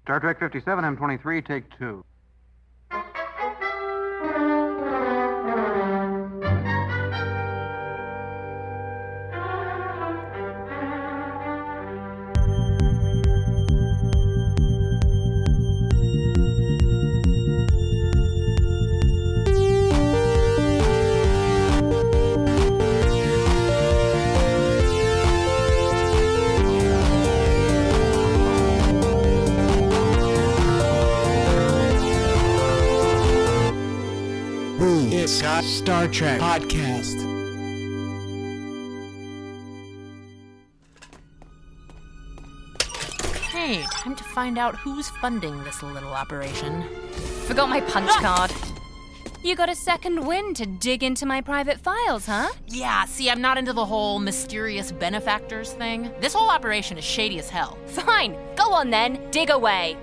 Star Trek 57, M23, take 2. Star Trek Podcast. Hey, time to find out who's funding this little operation. Forgot my punch card. You got a second wind to dig into my private files, huh? Yeah, see, I'm not into the whole mysterious benefactors thing. This whole operation is shady as hell. Fine, go on then, dig away.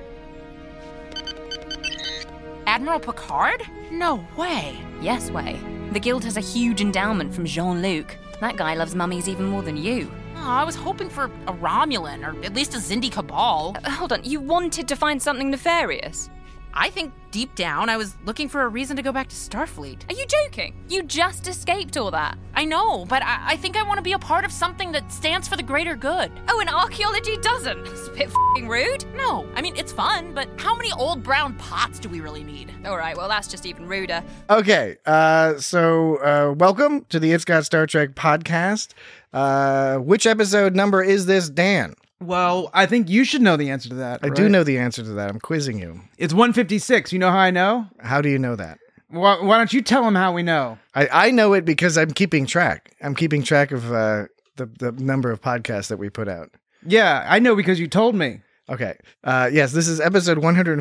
Admiral Picard? No way. Yes way. The Guild has a huge endowment from Jean-Luc. That guy loves mummies even more than you. Oh, I was hoping for a Romulan, or at least a Xindi Cabal. Hold on, you wanted to find something nefarious? I think deep down I was looking for a reason to go back to Starfleet. Are you joking? You just escaped all that. I know, but I think I want to be a part of something that stands for the greater good. Oh, and archaeology doesn't? It's a bit f***ing rude. No, I mean, it's fun, but how many old brown pots do we really need? All right, well, that's just even ruder. Okay, so welcome to the It's Got Star Trek podcast. Which episode number is this, Dan? Well, I think you should know the answer to that. I do know the answer to that. I'm quizzing you. It's 156. You know how I know? How do you know that? Why don't you tell them how we know? I know it because I'm keeping track. I'm keeping track of the number of podcasts that we put out. Yeah, I know because you told me. Okay. Yes, this is episode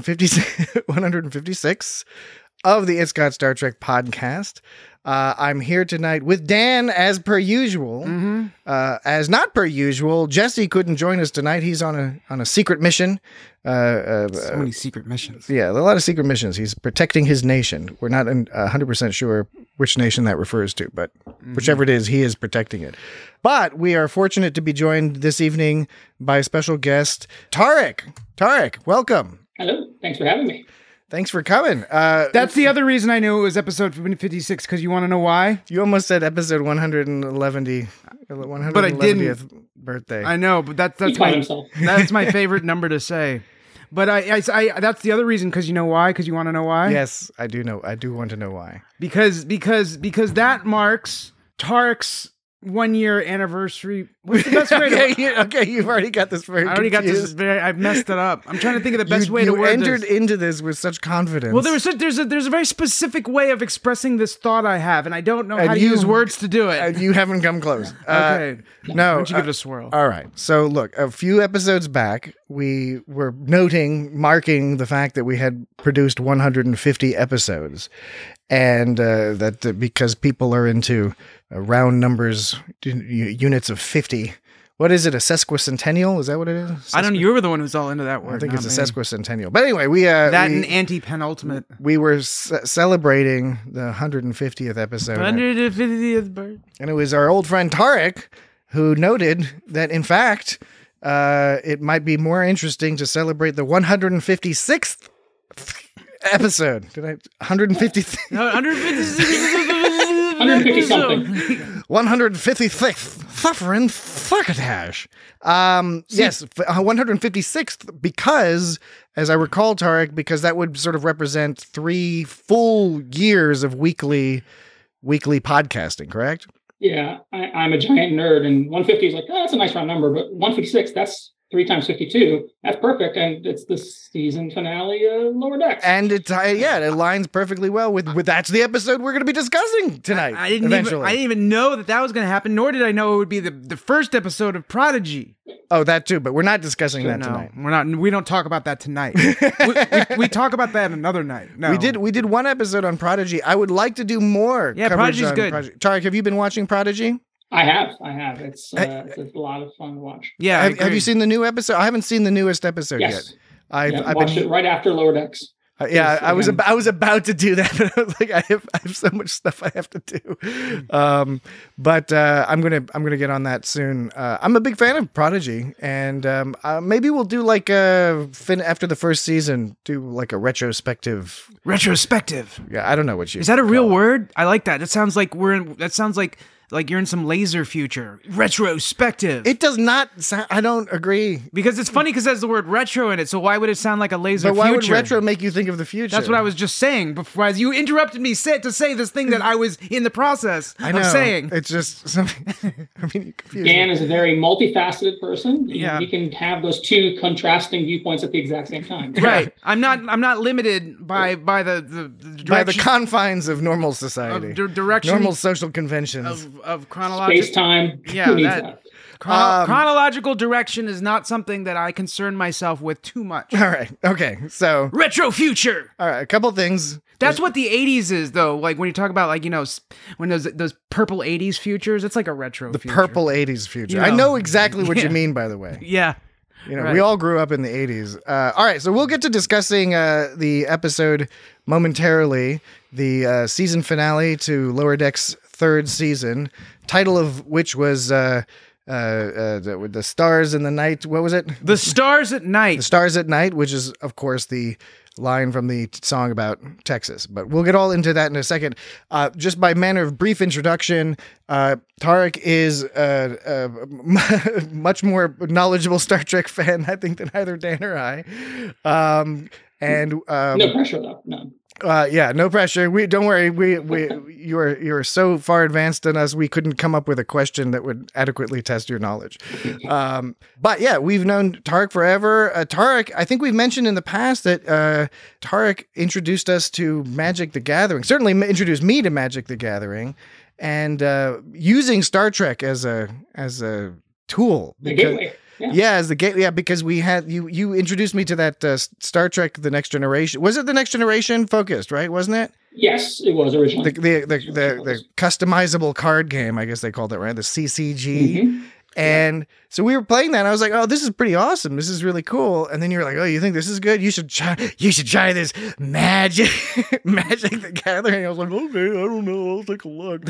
156 of the It's Got Star Trek podcast. I'm here tonight with Dan, as per usual. Mm-hmm. As not per usual, Jesse couldn't join us tonight. He's on a secret mission. So many secret missions. Yeah, a lot of secret missions. He's protecting his nation. We're not 100% sure which nation that refers to, but whichever it is, he is protecting it. But we are fortunate to be joined this evening by a special guest, Tarek. Tarek, welcome. Hello. Thanks for having me. Thanks for coming. That's the other reason I knew it was episode 56, because you want to know why? You almost said episode 111, but I didn't. Birthday. I know, but that's my favorite number to say. But I that's the other reason, because you know why? Because you want to know why? Yes, I do know. I do want to know why. Because that marks Tarek's 1 year anniversary. What's the best way to... Okay, you've already got this very I already confused. got this I've messed it up. I'm trying to think of the best way to word this. You entered into this with such confidence. Well, there's a very specific way of expressing this thought I have, and I don't know how to use words to do it. You haven't come close. Okay. No. Why don't you give it a swirl? All right. So look, a few episodes back, we were marking the fact that we had produced 150 episodes. And that because people are into round numbers, units of 50. What is it? A sesquicentennial? Is that what it is? I don't know. You were the one who's all into that word. I think it's a sesquicentennial. But anyway, and anti-penultimate. We were celebrating the 150th episode. 150th birth. And it was our old friend Tarek who noted that, in fact, it might be more interesting to celebrate the 156th episode. Did I 150? No, 150 something. 156th suffering fuckatash. Yes, 156th, because, as I recall, Tarek, because that would sort of represent 3 full years of weekly podcasting, correct? Yeah, I'm a giant nerd, and 150 is like, oh, that's a nice round number, but 156, that's 3 times 52. That's perfect, and it's the season finale of Lower Decks. And it aligns perfectly well with that's the episode we're going to be discussing tonight. I didn't even know that was going to happen, nor did I know it would be the first episode of Prodigy. Oh, that too, but we're not discussing that tonight. We're not. We don't talk about that tonight. we talk about that another night. No, we did one episode on Prodigy. I would like to do more. Yeah, Prodigy's good. Tarek, have you been watching Prodigy? I have. It's a lot of fun to watch. Yeah. Have you seen the new episode? I haven't seen the newest episode yet. I watched it right after Lower Decks. Yeah, Yes, I was again. I was about to do that, but I was like, I have so much stuff I have to do. But I'm gonna get on that soon. I'm a big fan of Prodigy, and maybe we'll do like after the first season, do like a retrospective. Retrospective. Yeah, I don't know what you. Is that a real call it. word? I like that. That sounds like That sounds like you're in some laser future. Retrospective. It does not sound. I don't agree. Because it's funny because it has the word retro in it. So why would it sound like a laser But why future? would retro make you think of the future? That's what I was just saying before as you interrupted me to say this thing that I was in the process I know. of saying. It's just something. I mean, you confuse Dan me. is a very multifaceted person. Yeah. You can have those two contrasting viewpoints at the exact same time. Right. I'm not limited by the By the direction confines of normal society, of direction normal social conventions. of chronological. Space time. Yeah, Who needs that- that? Chronological direction is not something that I concern myself with too much. All right. Okay. So, Retro future. all right. A couple things. That's what the 80s is, though. Like when you talk about, like, when those purple 80s futures, it's like a retro The future. purple 80s future. You I know. know exactly what Yeah. you mean, by the way. Yeah. You know, Right. we all grew up in the 80s. All right. So we'll get to discussing the episode momentarily, the season finale to Lower Decks' third season, title of which was the Stars in the Night. What was it? The Stars at Night. The Stars at Night, which is, of course, the line from the song about Texas. But we'll get all into that in a second. Just by manner of brief introduction, Tarek is a much more knowledgeable Star Trek fan, I think, than either Dan or I. No pressure, though. No. Yeah, no pressure. We don't worry. You're so far advanced than us. We couldn't come up with a question that would adequately test your knowledge. But yeah, we've known Tarek forever. Tarek, I think we've mentioned in the past that Tarek introduced us to Magic the Gathering. Certainly introduced me to Magic the Gathering, and using Star Trek as a tool. The gateway. Yeah, as the gate. Yeah, because we had you introduced me to that Star Trek: The Next Generation. Was it The Next Generation focused? Right, wasn't it? Yes, it was originally. The customizable card game, I guess they called it, right? The CCG. Mhm. And so we were playing that, and I was like, "Oh, this is pretty awesome. This is really cool." And then you were like, "Oh, you think this is good? You should try this Magic the Gathering." I was like, "Okay, I don't know. I'll take a look."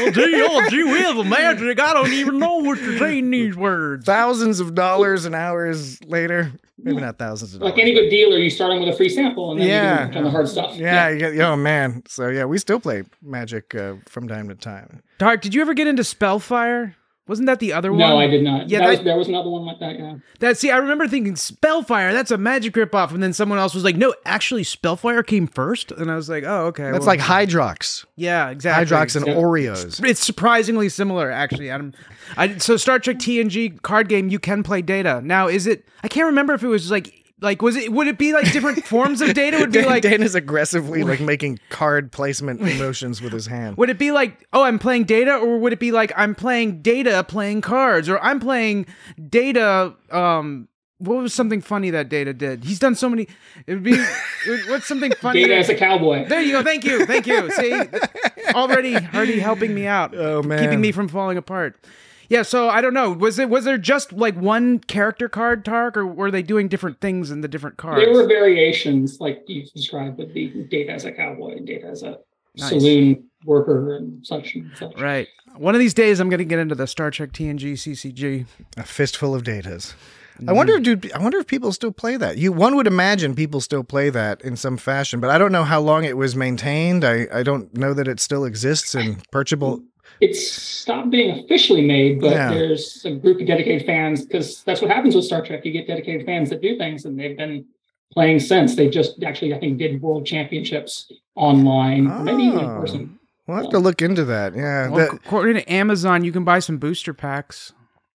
gee whiz, magic. I don't even know what to say in these words. Thousands of dollars and hours later, maybe not thousands of dollars. Like any good dealer, you start them with a free sample, and then Yeah. you can on the hard stuff. Yeah, you get, oh man. So yeah, we still play Magic from time to time. Dark, did you ever get into Spellfire? Wasn't that the other one? No, I did not. Yeah, There was another one like that. Yeah. See, I remember thinking Spellfire, that's a Magic ripoff, and then someone else was like, "No, actually, Spellfire came first," and I was like, "Oh, okay." That's well, like Hydrox. yeah, exactly. Hydrox and Yeah. Oreos. It's surprisingly similar, actually, Adam. So Star Trek TNG card game, you can play data. Now, is it? I can't remember if it was like would it be like different forms of data? Would it be like Dan is aggressively like making card placement motions with his hand. would it be like, oh, I'm playing data, or would it be like I'm playing data playing cards, or I'm playing data? What was something funny that Data did? He's done so many. It would be what's something funny? Data as a cowboy. There you go. Thank you. See, already helping me out. Oh, man. keeping me from falling apart. Yeah, so I don't know. Was there just like one character card, Tark, or were they doing different things in the different cards? There were variations, like you described, with the Data as a cowboy and Data as a Nice. saloon worker and such. Right. One of these days, I'm going to get into the Star Trek TNG CCG. A fistful of datas. I wonder if people still play that. One would imagine people still play that in some fashion, but I don't know how long it was maintained. I don't know that it still exists in purchasable. It's stopped being officially made, but Yeah. there's a group of dedicated fans, because that's what happens with Star Trek. You get dedicated fans that do things, and they've been playing since. They just actually, I think, did world championships online, or maybe even in Oh. person. We'll have to look into that. Yeah, Well, according to Amazon, you can buy some booster packs.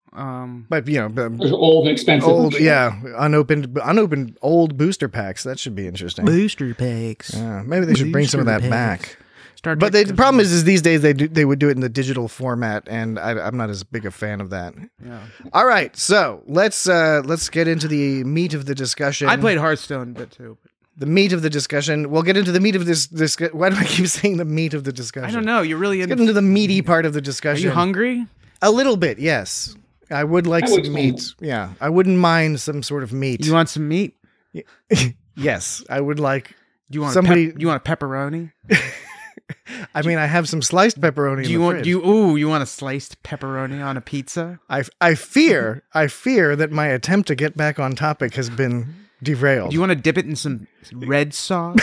but you know, Those are old and expensive. old, yeah, unopened old booster packs. That should be interesting. Booster packs. Yeah, maybe they should bring some of that Booster back. Star But Trek the problem is these days they would do it in the digital format, and I'm not as big a fan of that. Yeah. All right, so let's get into the meat of the discussion. I played Hearthstone a bit too. The meat of the discussion. We'll get into the meat of this. Why do I keep saying the meat of the discussion? I don't know. You're really Let's get into. into the meaty part of the Are discussion. you hungry? A little bit, yes. I would like I some would meat. Yeah, I wouldn't mind some sort of meat. You want some meat? Yes, I would like Do you want somebody? you want a pepperoni? I mean, I have some sliced pepperoni. Do you want you want a sliced pepperoni on a pizza? I fear that my attempt to get back on topic has been derailed. Do you want to dip it in some red sauce?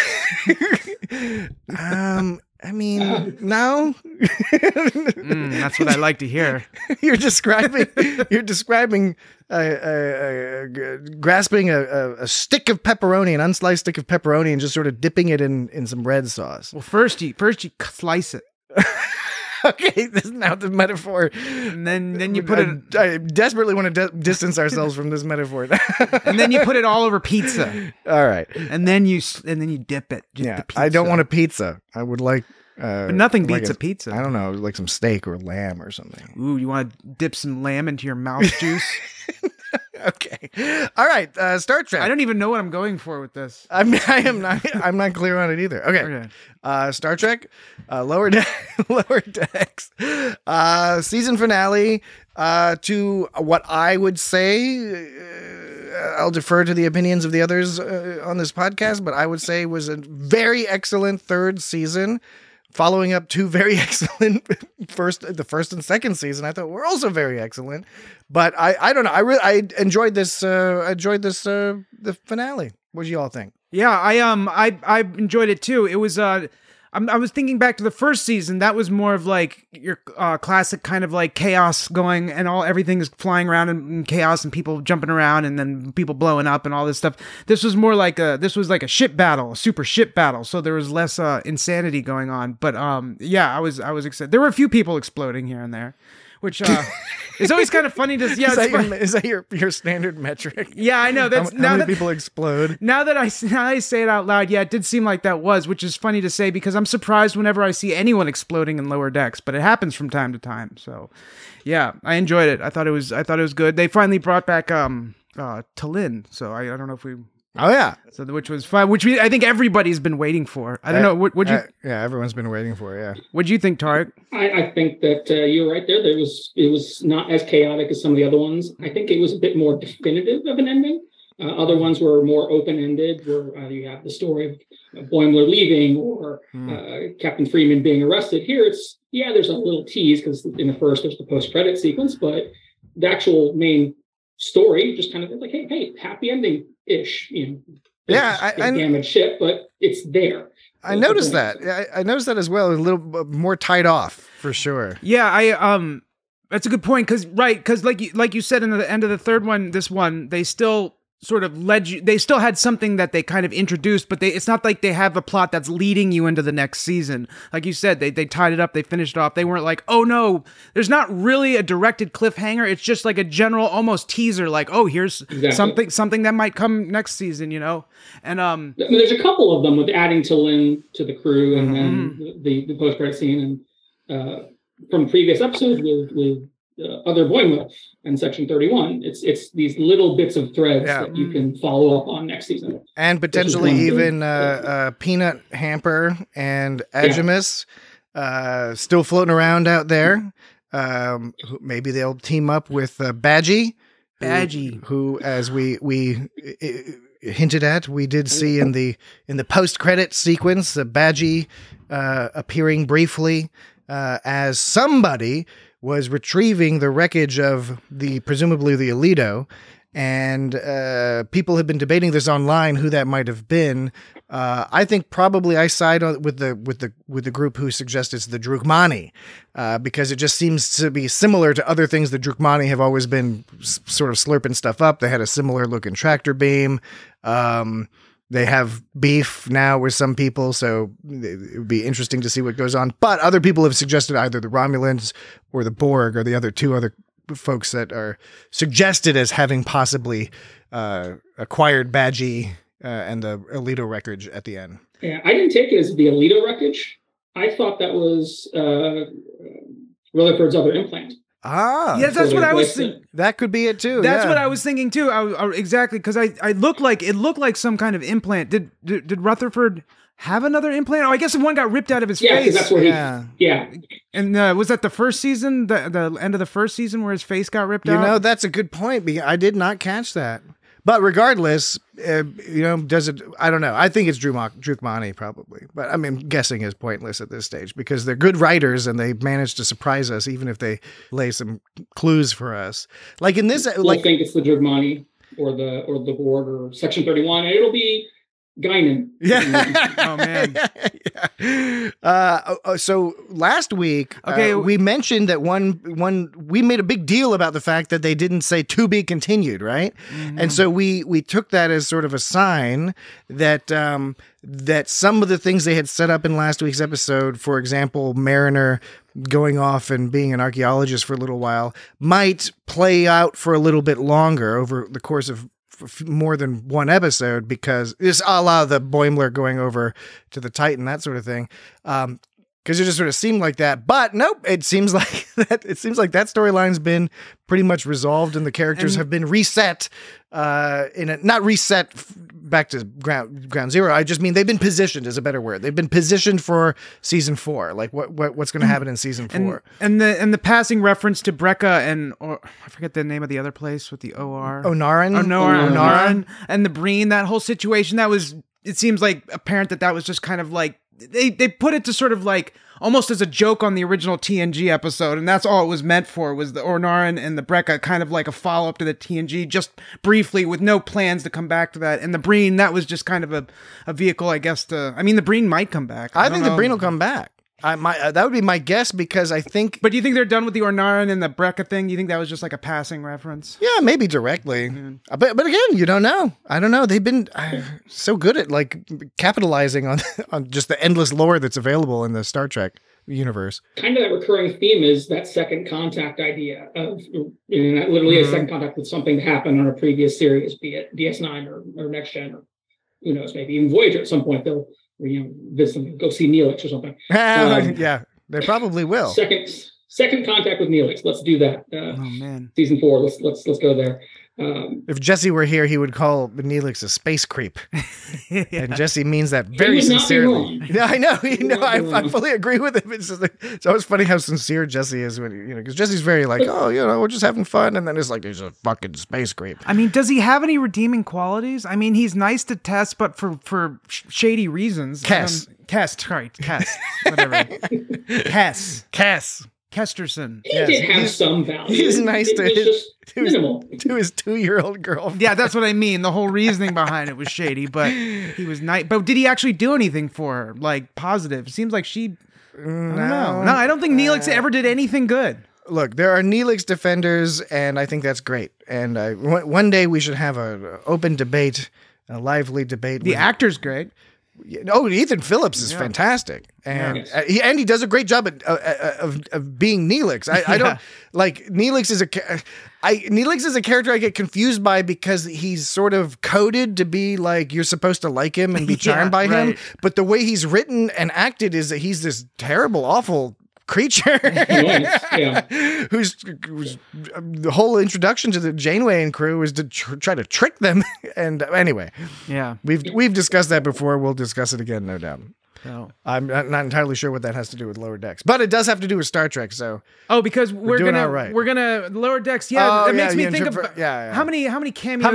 I mean, no. That's what I like to hear. You're describing grasping a stick of pepperoni, an unsliced stick of pepperoni, and just sort of dipping it in some red sauce. Well, first you slice it, Okay, this is now the metaphor. and then you put it, I desperately want to distance ourselves from this metaphor. and then you put it all over pizza, All right. and then you dip it. Just Yeah, the pizza. I don't want a pizza. I would like. But nothing like beats a pizza. I don't know, like some steak or lamb or something. Ooh, you want to dip some lamb into your mouth juice? Okay. All right. Star Trek. I don't even know what I'm going for with this. I'm not clear on it either. Okay. Star Trek, Lower Decks, season finale. To what I would say, I'll defer to the opinions of the others on this podcast, but I would say was a very excellent third season, following up two very excellent the first and second season. I thought were also very excellent, but I don't know. I enjoyed this. The finale. What do you all think? Yeah, I enjoyed it too. It was I was thinking back to the first season. That was more of like your classic kind of like chaos going, and everything is flying around in chaos and people jumping around and then people blowing up and all this stuff. This was more like a ship battle, a super ship battle. So there was less insanity going on. But yeah, I was excited. There were a few people exploding here and there, which is always kind of funny to yeah. Is that your standard metric? Yeah, I know. That's how many people explode. Now that I say it out loud, yeah, it did seem like that was, which is funny to say because I'm surprised whenever I see anyone exploding in Lower Decks, but it happens from time to time. So, yeah, I enjoyed it. I thought it was good. They finally brought back T'Lyn, so I don't know if we. Oh yeah, so which was fun, I think everybody's been waiting for. I don't know. Would you? Yeah, everyone's been waiting for it. Yeah. What'd you think, Tarek? I think that you're right there. It was not as chaotic as some of the other ones. I think it was a bit more definitive of an ending. Other ones were more open-ended, where you have the story of Boimler leaving or Captain Freeman being arrested. Here, there's a little tease because in the first there's the post-credit sequence, but the actual main story just kind of like, hey, happy ending-ish. Yeah, I damaged ship, but it's there. I noticed that. I noticed that as well. A little more tied off for sure. Yeah, that's a good point because like you said in the end of the third one, this one they still sort of led you. They still had something that they kind of introduced, but it's not like they have a plot that's leading you into the next season. Like you said, they tied it up, they finished it off. They weren't like, oh no, there's not really a directed cliffhanger. It's just like a general almost teaser, like, oh, here's something that might come next season, And there's a couple of them with adding T'Lyn to the crew, and then the post credit scene, and from previous episodes with other Boimler and Section 31. It's these little bits of threads that you can follow up on next season. And potentially even Peanut Hamper and Agimus still floating around out there. Maybe they'll team up with Badgie. Who as we hinted at, we did see in the post-credit sequence, Badgie appearing briefly as somebody was retrieving the wreckage of presumably the Alito, and people have been debating this online who that might have been. I think probably I side with the group who suggests it's the Drukmani, because it just seems to be similar to other things the Drukmani have always been sort of slurping stuff up. They had a similar looking tractor beam. They have beef now with some people, so it would be interesting to see what goes on. But other people have suggested either the Romulans or the Borg are the two other folks that are suggested as having possibly acquired Badgie and the Alito wreckage at the end. Yeah, I didn't take it as the Alito wreckage. I thought that was Rutherford's other implant. Ah, yeah, that's what I was thinking. That could be it too. That's what I was thinking too. Exactly, because it looked like some kind of implant. Did Rutherford have another implant? Oh, I guess one got ripped out of his face. That's where yeah. And was that the first season, the end of the first season, where his face got ripped out? That's a good point. I did not catch that. But regardless, does it? I don't know. I think it's Drukmani probably, but I mean, guessing is pointless at this stage because they're good writers and they manage to surprise us, even if they lay some clues for us. Like in this, I think it's the Drukmani or the Borg or Section 31, and it'll be Guinan. Yeah. Oh man. Yeah. So last week, we mentioned that we made a big deal about the fact that they didn't say to be continued, right? Mm-hmm. And so we took that as sort of a sign that that some of the things they had set up in last week's episode, for example, Mariner going off and being an archaeologist for a little while, might play out for a little bit longer over the course of more than one episode, because it's a la the Boimler going over to the Titan, that sort of thing. Because it just sort of seemed like that, but nope. It seems like that storyline's been pretty much resolved, and the characters have been reset. Not reset back to ground zero. I just mean they've been positioned is a better word. They've been positioned for season 4. Like what's going to happen in season 4. And the passing reference to Brekka or I forget the name of the other place with the OR. Onaran. And the Breen. That whole situation. It seems like apparent that was just kind of like. They put it to sort of like almost as a joke on the original TNG episode, and that's all it was meant for, was the Ornarin and the Brekka, kind of like a follow-up to the TNG, just briefly, with no plans to come back to that. And the Breen, that was just kind of a vehicle, I guess, the Breen might come back. I think the Breen will come back. That would be my guess, because I think... But do you think they're done with the Ornarin and the Brekka thing? Do you think that was just like a passing reference? Yeah, maybe directly. But again, you don't know. I don't know. They've been so good at like capitalizing on just the endless lore that's available in the Star Trek universe. Kind of that recurring theme is that second contact idea of literally a second contact with something that happened on a previous series, be it DS9 or Next Gen, or who knows, maybe even Voyager at some point. They'll visit them, go see Neelix or something. Yeah, they probably will. Second contact with Neelix. Let's do that. Oh man, season 4. Let's go there. If Jesse were here, he would call Neelix a space creep, and Jesse means that very would sincerely. Not be wrong. Yeah, I know. I fully agree with him. It's always funny how sincere Jesse is when because Jesse's very like, we're just having fun, and then it's like, there's a fucking space creep. I mean, does he have any redeeming qualities? I mean, he's nice to Tess, but for shady reasons. Cass, whatever. Cass. Kesterson. He did have some value. He's nice to his minimal. To his 2-year-old girl. Yeah, that's what I mean. The whole reasoning behind it was shady, but he was nice. But did he actually do anything for her? Like positive? It seems like she. I don't know. No, I don't think Neelix ever did anything good. Look, there are Neelix defenders, and I think that's great. And one day we should have an open debate, a lively debate. The actor's great. Oh, Ethan Phillips is fantastic, and he does a great job of being Neelix. I don't like Neelix is a character I get confused by, because he's sort of coded to be like you're supposed to like him and be charmed by him, but the way he's written and acted is that he's this terrible, awful creature who's the whole introduction to the Janeway and crew is to try to trick them. And anyway, we've discussed that before. We'll discuss it again, no doubt. No. I'm not entirely sure what that has to do with Lower Decks, but it does have to do with Star Trek. So because we're gonna Lower Decks. Yeah, that makes me think of how many cameos.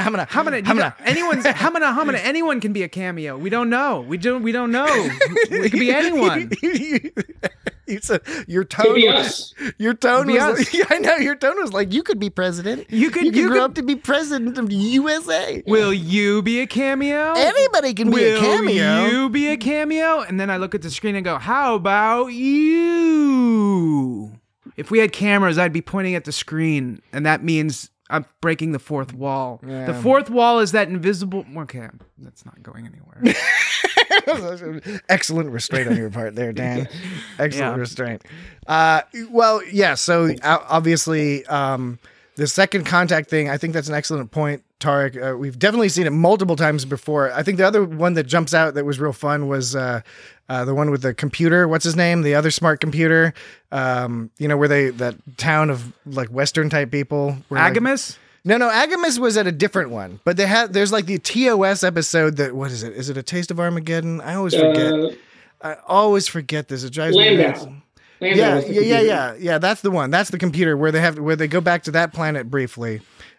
Anyone can be a cameo. We don't know. We don't know. It could be anyone. You said your tone was I know your tone was like you could be president. You could grow up to be president of the USA. Will you be a cameo? Anybody can be a cameo. Will you be a cameo? And then I look at the screen and go, how about you? If we had cameras, I'd be pointing at the screen, and that means I'm breaking the fourth wall. Yeah. The fourth wall is that invisible... Okay, that's not going anywhere. Excellent restraint on your part there, Dan. Excellent restraint. So obviously the second contact thing, I think that's an excellent point, Tarek. We've definitely seen it multiple times before. I think the other one that jumps out that was real fun was the one with the computer. What's his name? The other smart computer. Where that town of like Western type people. Agamas? No, Agamas was at a different one. But there's like the TOS episode that, what is it? Is it A Taste of Armageddon? I always forget this. It drives me nuts. Yeah. That's the one. That's the computer where they go back to that planet briefly.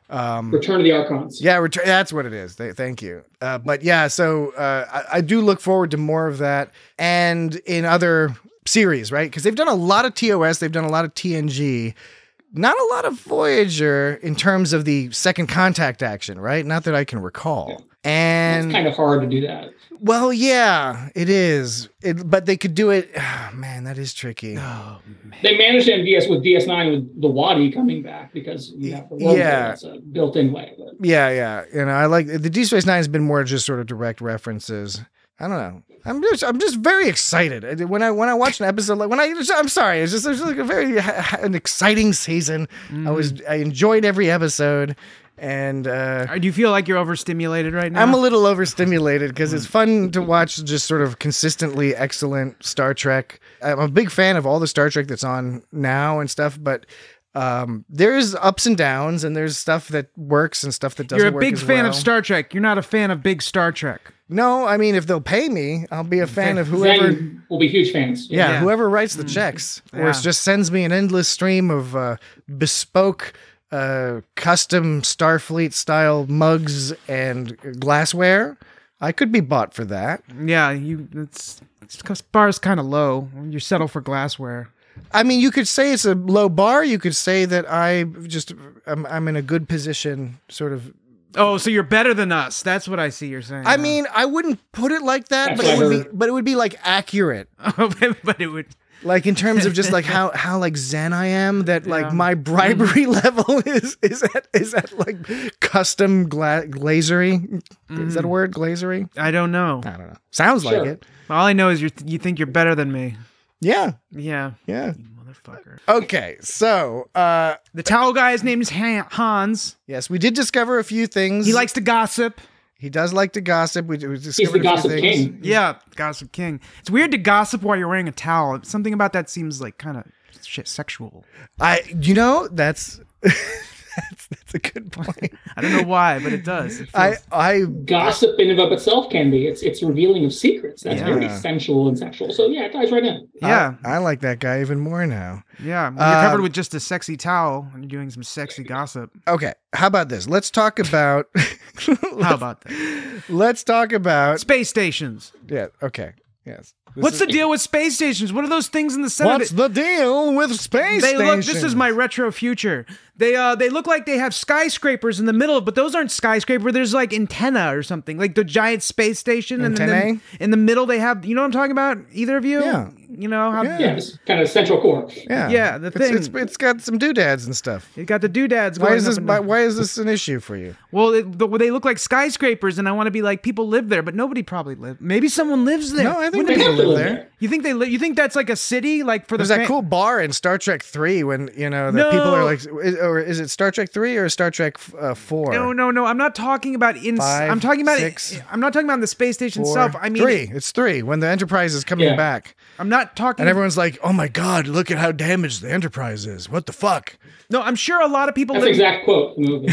Return of the Archons. Yeah, that's what it is. Thank you. But yeah, so I do look forward to more of that, and in other series, right? Because they've done a lot of TOS, they've done a lot of TNG, not a lot of Voyager in terms of the second contact action, right? Not that I can recall. Yeah. And It's kind of hard to do that. well, yeah, it is. But they could do it. Oh, man, that is tricky. Oh, They managed it in DS9 with the Wadi coming back because you have the world Yeah. that's a built-in way. But Yeah. I like the Deep Space Nine has been more just sort of direct references. I don't know. I'm just very excited when I watch an episode like I'm sorry. It's like a very an exciting season. I enjoyed every episode. And do you feel like you're overstimulated right now? I'm a little overstimulated because it's fun to watch just sort of consistently excellent Star Trek. I'm a big fan of all the Star Trek that's on now and stuff, but there's ups and downs, and there's stuff that works and stuff that doesn't work. You're a big as fan well. of Star Trek. You're not a fan of big Star Trek. No, I mean, if they'll pay me, I'll be a fan of whoever. Zen will be huge fans. Yeah, whoever writes the checks, or Yeah. just sends me an endless stream of bespoke, custom Starfleet style mugs and glassware. I could be bought for that. Yeah, it's bar's kind of low. You settle for glassware. I mean, you could say it's a low bar. You could say that I'm in a good position, sort of. Oh, so you're better than us. That's what I see you're saying. I mean, I wouldn't put it like that, That's but it what I would heard. be, but it would be like accurate. but it would. Like in terms of just like how like zen I am, that like Yeah. my bribery level is at like custom glazery. Is that a word? Glazery? I don't know. I don't know. Sounds like Sure. it. All I know is you think you're better than me. Yeah. Yeah, Yeah. motherfucker. Okay. So, The towel guy's name is Hans. yes, we did discover a few things. He likes to gossip. He does like to gossip. We discovered He's the a few gossip things. king. Yeah, gossip king. It's weird to gossip while you're wearing a towel. Something about that seems like kind of sexual. That's that's a good point. I don't know why, but it does. It feels- I Gossip in and of itself can be. It's revealing of secrets. That's Yeah. very sensual and sexual. So yeah, it ties right in. yeah, I like that guy even more now. yeah. When you're covered with just a sexy towel and you're doing some sexy gossip. Okay, how about this? Let's talk about. How about that? Let's talk about. Space stations. Yeah. Okay. Yes. What's the deal with space stations? What are those things in the center? What's the deal with space They look. stations? This is my retro future. They look like they have skyscrapers in the middle, but those aren't skyscraper. There's like antenna or something, like the giant space station. And then Antennae? in the middle they have. You know what I'm talking about? Either of you? Yeah. You know how? Yeah. Yeah, it's kind of central core. Yeah. Yeah, the thing. It's got some doodads and stuff. It got the doodads. Why going is up this? and down. Why is this an issue for you? Well, they look like skyscrapers, and I want to be like people live there, but nobody probably lives. Maybe someone lives there. No, I think They people have to live live there. there. You think they live? You think that's like a city, like for There's the that cool bar in Star Trek 3 when that people are like, or is it Star Trek 3 or Star Trek 4? No. I'm not talking about Five, I'm talking about. 6, I'm not talking about the space station 4, itself. I mean, 3. It's 3 when the Enterprise is coming Yeah. back, I'm not talking. and everyone's like, "Oh my God, look at how damaged the Enterprise is! What the fuck?" No, I'm sure a lot of people That's the live. exact quote from the movie.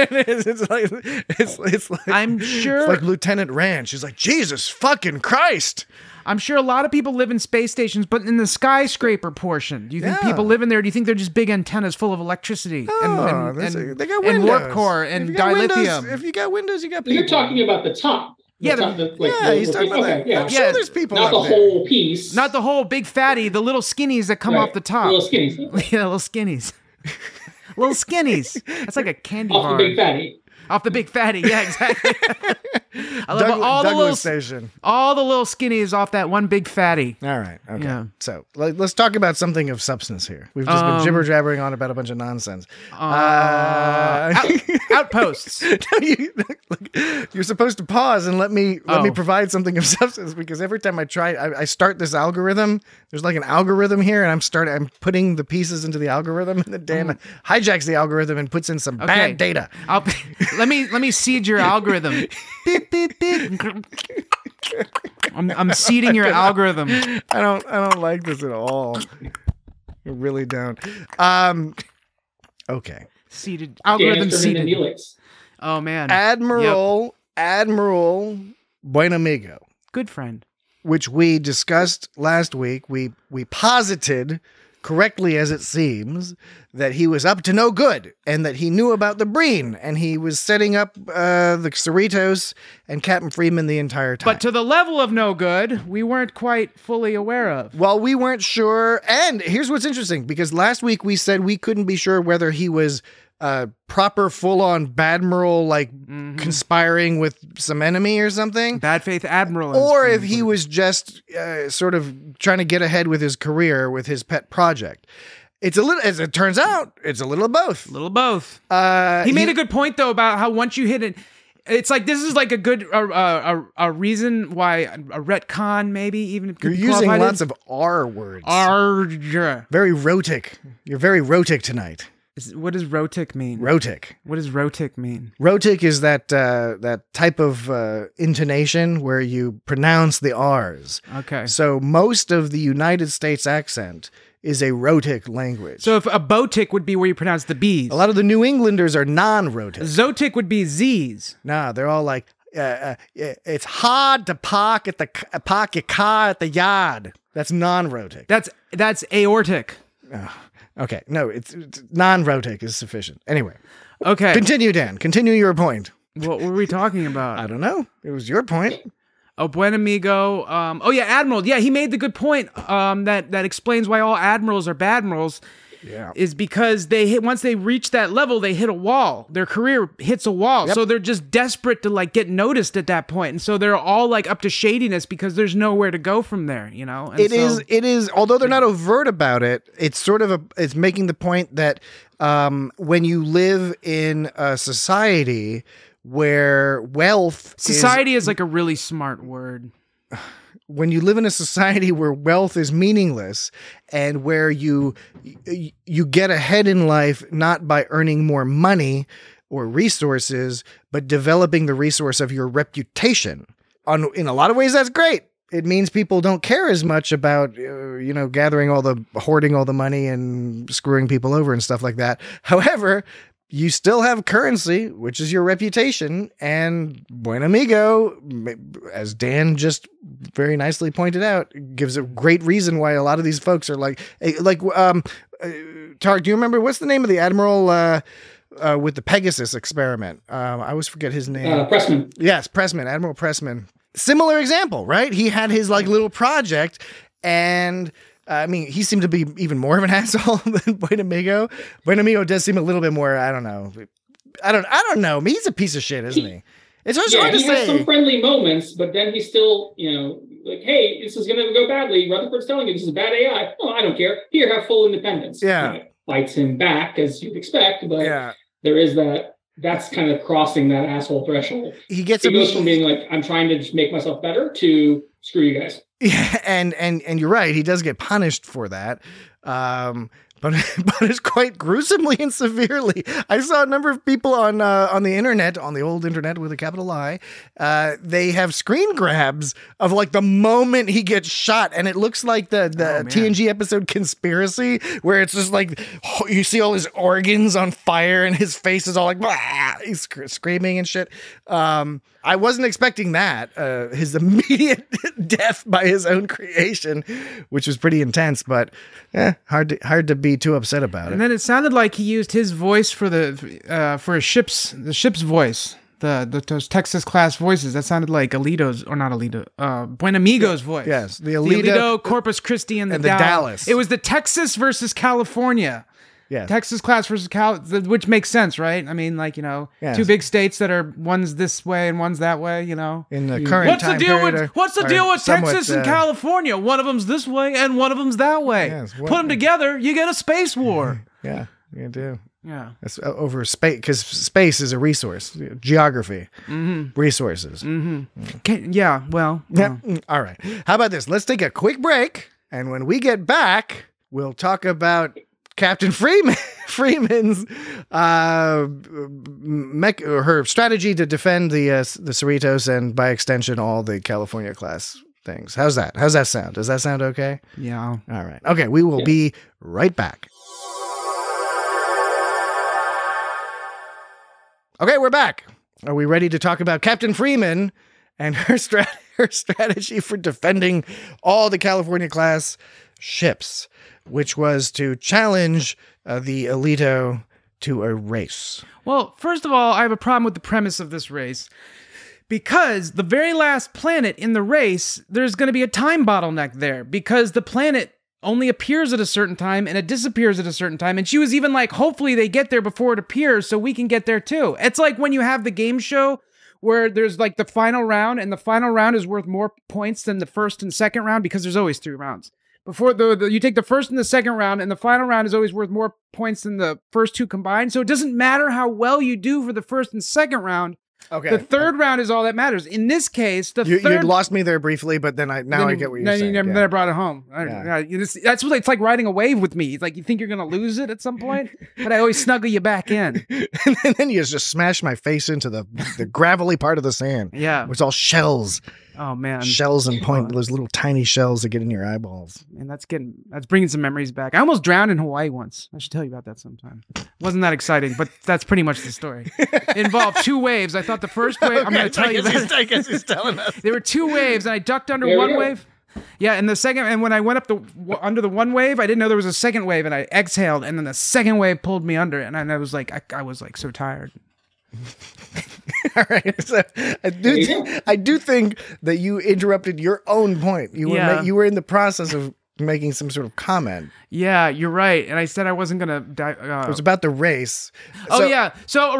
it's like I'm it's sure. like Lieutenant Rand. She's like, Jesus fucking Christ! I'm sure a lot of people live in space stations, but in the skyscraper portion, do you think Yeah. people live in there? Do you think they're just big antennas full of electricity Oh, and they got and windows. warp core If and you got windows- dilithium? If you got windows, you got people. You're talking about the top. Yeah, He's talking about that. Yeah, I'm sure Yeah. there's people not the up there. whole piece. Not the whole big fatty, the little skinnies that come Right. off the top. Little skinny. Yeah, little skinnies. Little skinnies. That's like a candy Off bar. the big fatty. Off the big fatty. Yeah, exactly. I love all Douglas the little Station. all the little skinnies off that one big fatty. All right. Okay. Yeah. So let's talk about something of substance here. We've just been jibber jabbering on about a bunch of nonsense. Outposts. You're supposed to pause and let me Oh. provide something of substance, because every time I start this algorithm, there's like an algorithm here, and I'm putting the pieces into the algorithm, and then Dan hijacks the algorithm and puts in some bad data. Let me seed your algorithm. Beep, beep, beep. I'm seeding your algorithm. I don't like this at all. I really don't. Okay. Seeded algorithm Dan's turning into seeded. Neelix. Oh man, Admiral Buenamigo, good friend. which we discussed last week. We posited correctly as it seems, that he was up to no good and that he knew about the Breen and he was setting up the Cerritos and Captain Freeman the entire time. But to the level of no good, we weren't quite fully aware of. Well, we weren't sure. And here's what's interesting, because last week we said we couldn't be sure whether he was proper full-on Badmiral, like conspiring with some enemy or something. Bad faith admiral. Or if he was just sort of trying to get ahead with his career, with his pet project. It's a little, as it turns out, it's a little of both. A little both. He made a good point, though, about how once you hit it, it's like this is like a good a reason why a retcon, maybe even if you're using lots of R words. R. Very rhotic. You're very rhotic tonight. What does rhotic mean? Rhotic. What does rhotic mean? Rhotic is that type of intonation where you pronounce the R's. Okay. So most of the United States accent is a rhotic language. So if a botic would be where you pronounce the B's. A lot of the New Englanders are non-rhotic. Zotic would be Z's. Nah, they're all like, it's hard to park your car at the yard. That's non-rhotic. That's aortic. Okay, no, it's non-rhotic is sufficient. Anyway. Okay. Continue, Dan. Continue your point. What were we talking about? I don't know. It was your point. Oh, Buen Amigo. Admiral. Yeah, he made the good point. That explains why all admirals are badmirals. Yeah. Is because once they reach that level, they hit a wall. Their career hits a wall. Yep. So they're just desperate to like get noticed at that point. And so they're all like up to shadiness because there's nowhere to go from there, you know? And it is, although they're not overt about it, it's sort of it's making the point that when you live in a society where wealth is like a really smart word. When you live in a society where wealth is meaningless and where you get ahead in life not by earning more money or resources, but developing the resource of your reputation. In a lot of ways, that's great. It means people don't care as much about, hoarding all the money and screwing people over and stuff like that. However, you still have currency, which is your reputation, and Buen Amigo, as Dan just very nicely pointed out, gives a great reason why a lot of these folks are Tarek, do you remember, what's the name of the admiral with the Pegasus experiment? I always forget his name. Pressman. Yes, Pressman, Admiral Pressman. Similar example, right? He had his little project, and he seemed to be even more of an asshole than Buen Amigo. Buen Amigo does seem a little bit more, I don't know. I don't know. He's a piece of shit, isn't he? It's hard to say. He has some friendly moments, but then he's still, hey, this is going to go badly. Rutherford's telling you this is a bad AI. Oh, I don't care. Here, have full independence. Yeah. It fights him back, as you'd expect, but there is that's kind of crossing that asshole threshold. He goes from being like, I'm trying to just make myself better to screw you guys. Yeah, and you're right. He does get punished for that, but it's quite gruesomely and severely. I saw a number of people on the internet, on the old internet with a capital I. They have screen grabs of the moment he gets shot, and it looks like the TNG episode Conspiracy, where it's just you see all his organs on fire, and his face is all like blah, he's screaming and shit. I wasn't expecting that. His immediate death by his own creation, which was pretty intense, but hard to be too upset about it. And then it sounded like he used his voice for the ship's voice. Those Texas class voices. That sounded like Alito's, or not Alito, Buen Amigo's voice. Yes, the Alito, Corpus Christi, and the Dallas. It was the Texas versus California. Yeah. Texas class versus which makes sense, right? I mean, two big states that are one's this way and one's that way, In the current time period. What's the deal with Texas and California? One of them's this way and one of them's that way. Yes, Put them together, you get a space war. Yeah, you do. Yeah. That's over space, because space is a resource. Geography. Mm-hmm. Resources. Mm-hmm. Yeah, well. Yeah. All right. How about this? Let's take a quick break, and when we get back, we'll talk about Captain Freeman's her strategy to defend the Cerritos, and by extension all the California class things. How's that sound? Does that sound okay? Yeah. All right. Okay, we will be right back. Okay, we're back. Are we ready to talk about Captain Freeman and her strategy for defending all the California class ships? which was to challenge the Alito to a race. Well, first of all, I have a problem with the premise of this race. Because the very last planet in the race, there's going to be a time bottleneck there. Because the planet only appears at a certain time and it disappears at a certain time. And she was even like, hopefully they get there before it appears so we can get there too. It's like when you have the game show where there's like the final round and the final round is worth more points than the first and second round because there's always 3 rounds. Before you take the first and the second round, and the final round is always worth more points than the first 2 combined. So it doesn't matter how well you do for the first and second round. Okay. The third round is all that matters. In this case, you lost me there briefly, but then I get what you're saying. Then I brought it home. That's what it's like riding a wave with me. It's like you think you're going to lose it at some point, but I always snuggle you back in. And then you just smash my face into the gravelly part of the sand. Yeah. It's all shells. Oh man, shells and those little tiny shells that get in your eyeballs. And that's bringing some memories back. I almost drowned in Hawaii once. I should tell you about that sometime. Wasn't that exciting, but that's pretty much the story. It involved 2 waves. I thought the first wave. I'm going to tell you that. I guess he's telling us. There were 2 waves, and I ducked under one wave. Yeah, and the second, and when I went up under the one wave, I didn't know there was a second wave, and I exhaled, and then the second wave pulled me under, and I was like, I was like so tired. All right, so I do think that you interrupted your own point. You were in the process of making some sort of comment. Yeah, you're right. And I said I wasn't gonna die. It was about the race. So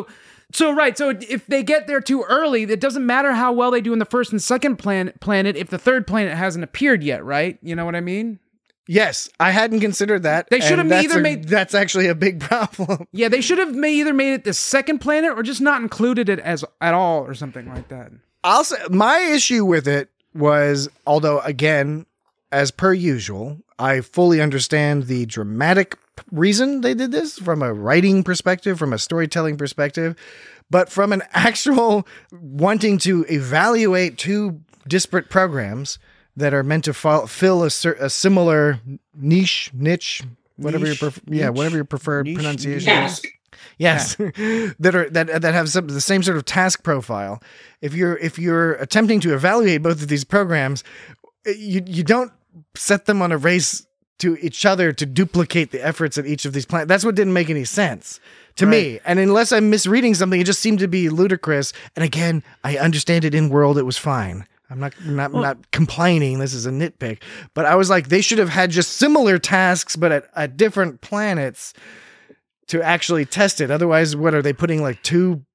if they get there too early, it doesn't matter how well they do in the first and second planet if the third planet hasn't appeared yet, right? You know what I mean? Yes, I hadn't considered that. They should have That's actually a big problem. Yeah, they should have either made it the second planet or just not included it at all or something like that. I'll say my issue with it was, although again, as per usual, I fully understand the dramatic reason they did this from a writing perspective, from a storytelling perspective, but from an actual wanting to evaluate 2 disparate programs that are meant to fill a similar niche, whatever your preferred pronunciation. Task. Yes, that have the same sort of task profile. If you're attempting to evaluate both of these programs, you don't set them on a race to each other to duplicate the efforts at each of these planets. That's what didn't make any sense to me. And unless I'm misreading something, it just seemed to be ludicrous. And again, I understand it in world; it was fine. I'm not complaining. This is a nitpick, but I was like, they should have had just similar tasks, but at different planets to actually test it. Otherwise, what are they putting like 2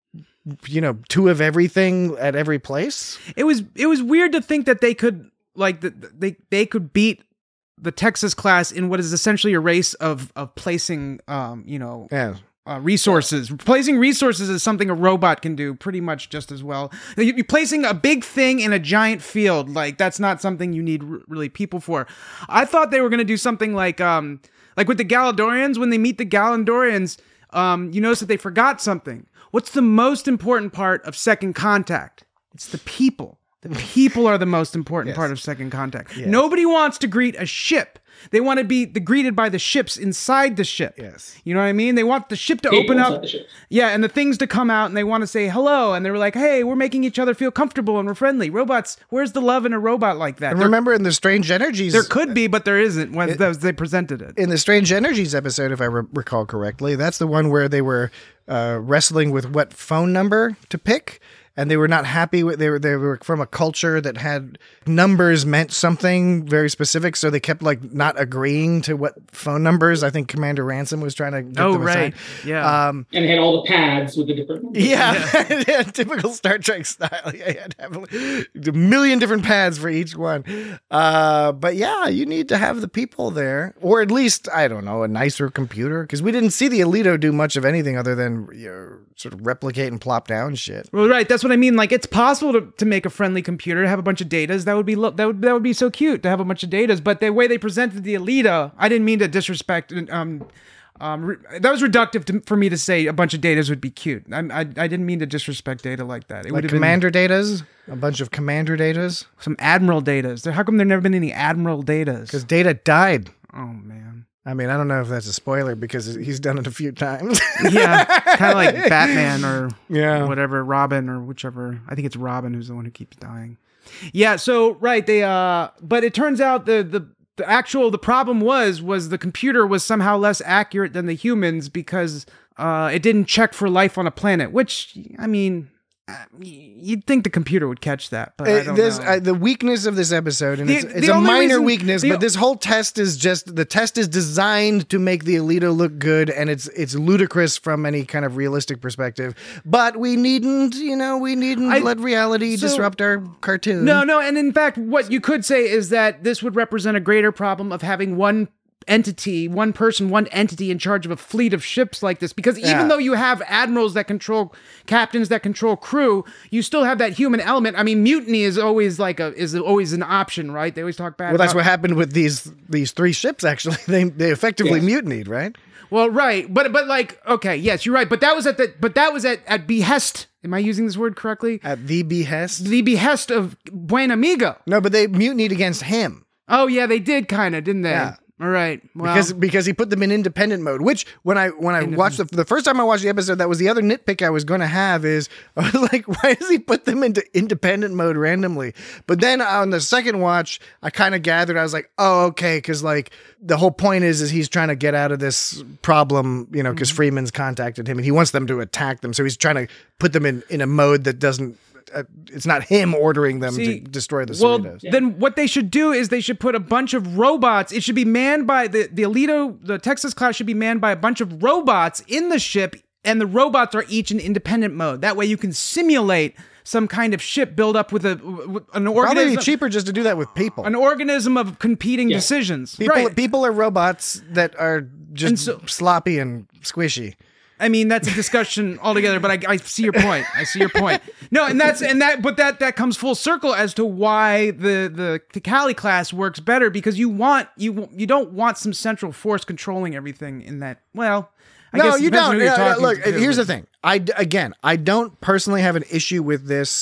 of everything at every place? It was weird to think that they could they could beat the Texas class in what is essentially a race of placing, resources. Placing resources is something a robot can do pretty much just as well. You're placing a big thing in a giant field. Like that's not something you need really people for. I thought they were going to do something like with the Galandorians. When they meet the Galandorians, you notice that they forgot something. What's the most important part of Second Contact? It's the people. The people are the most important part of Second Contact. Yes. Nobody wants to greet a ship. They want to be greeted by the ships inside the ship. Yes. You know what I mean? They want the ship to open up. Yeah, and the things to come out, and they want to say hello, and they're like, hey, we're making each other feel comfortable, and we're friendly. Robots, where's the love in a robot like that? And remember in the Strange Energies... There could be, but there isn't when they presented it. In the Strange Energies episode, if I recall correctly, that's the one where they were wrestling with what phone number to pick. And they were not happy with they were from a culture that had numbers meant something very specific, so they kept like not agreeing to what phone numbers. I think Commander Ransom was trying to get them assigned. Yeah. And it had all the pads with the different numbers. Yeah. Typical Star Trek style. You had to have a million different pads for each one. But yeah, you need to have the people there, or at least I don't know, a nicer computer, because we didn't see the Alito do much of anything other than sort of replicate and plop down shit. Well, right. That's what I mean. Like, it's possible to make a friendly computer, to have a bunch of datas. That would be so cute to have a bunch of datas. But the way they presented the Alita, I didn't mean to disrespect. That was reductive for me to say a bunch of datas would be cute. I didn't mean to disrespect data like that. It like commander datas, a bunch of commander datas, some admiral datas. How come there never been any admiral datas? Because Data died. Oh man. I mean, I don't know if that's a spoiler because he's done it a few times. Yeah, kind of like Batman or whatever, Robin or whichever. I think it's Robin who's the one who keeps dying. Yeah, so right, they but it turns out the the problem was the computer was somehow less accurate than the humans because it didn't check for life on a planet, which, I mean, you'd think the computer would catch that, but I don't know. The weakness of this episode, and it's a minor weakness, but this whole test is the test is designed to make the Alito look good, and it's ludicrous from any kind of realistic perspective. But we needn't let reality disrupt our cartoon. No, and in fact, what you could say is that this would represent a greater problem of having one entity, one person, one entity in charge of a fleet of ships like this, because even though you have admirals that control captains that control crew, you still have that human element. I mean, mutiny is always always an option, right? They always talk bad. Well, that's what happened with these 3 ships. Actually, they effectively mutinied, right? Well, right, but like, okay, yes, you're right, but that was at behest. Am I using this word correctly? At the behest. The behest of Buen Amigo. No, but they mutinied against him. Oh yeah, they did kind of, didn't they? Yeah. All right. Well, because he put them in independent mode, which when I watched the first time I watched the episode, that was the other nitpick I was going to have is I was like, why does he put them into independent mode randomly? But then on the second watch, I kind of gathered, I was like, oh, okay. Cause like the whole point is he's trying to get out of this problem, cause Freeman's contacted him and he wants them to attack them. So he's trying to put them in a mode that doesn't, it's not him ordering them to destroy the Cerritos. Well, then what they should do is they should put a bunch of robots. It should be manned by the Alito, the Texas class should be manned by a bunch of robots in the ship, and the robots are each in independent mode. That way you can simulate some kind of ship build up with an organism. Probably cheaper just to do that with people. An organism of competing decisions. People are robots that are just sloppy and squishy. I mean, that's a discussion altogether, but I see your point. No, but that comes full circle as to why the Cali class works better, because you don't want some central force controlling everything in that. Well, I guess you don't. Look, here's the thing. I don't personally have an issue with this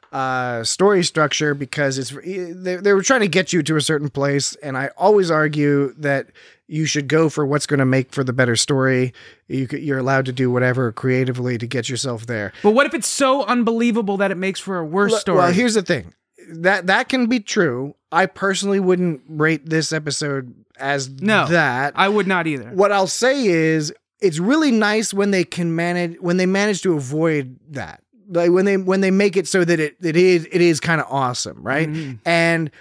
story structure because they were trying to get you to a certain place, and I always argue that you should go for what's going to make for the better story. You're allowed to do whatever creatively to get yourself there. But what if it's so unbelievable that it makes for a worse story? Well, here's the thing. That can be true. I personally wouldn't rate this episode as that. I would not either. What I'll say is it's really nice when they manage to avoid that. Like when they make it so that it is kind of awesome, right? Mm-hmm. And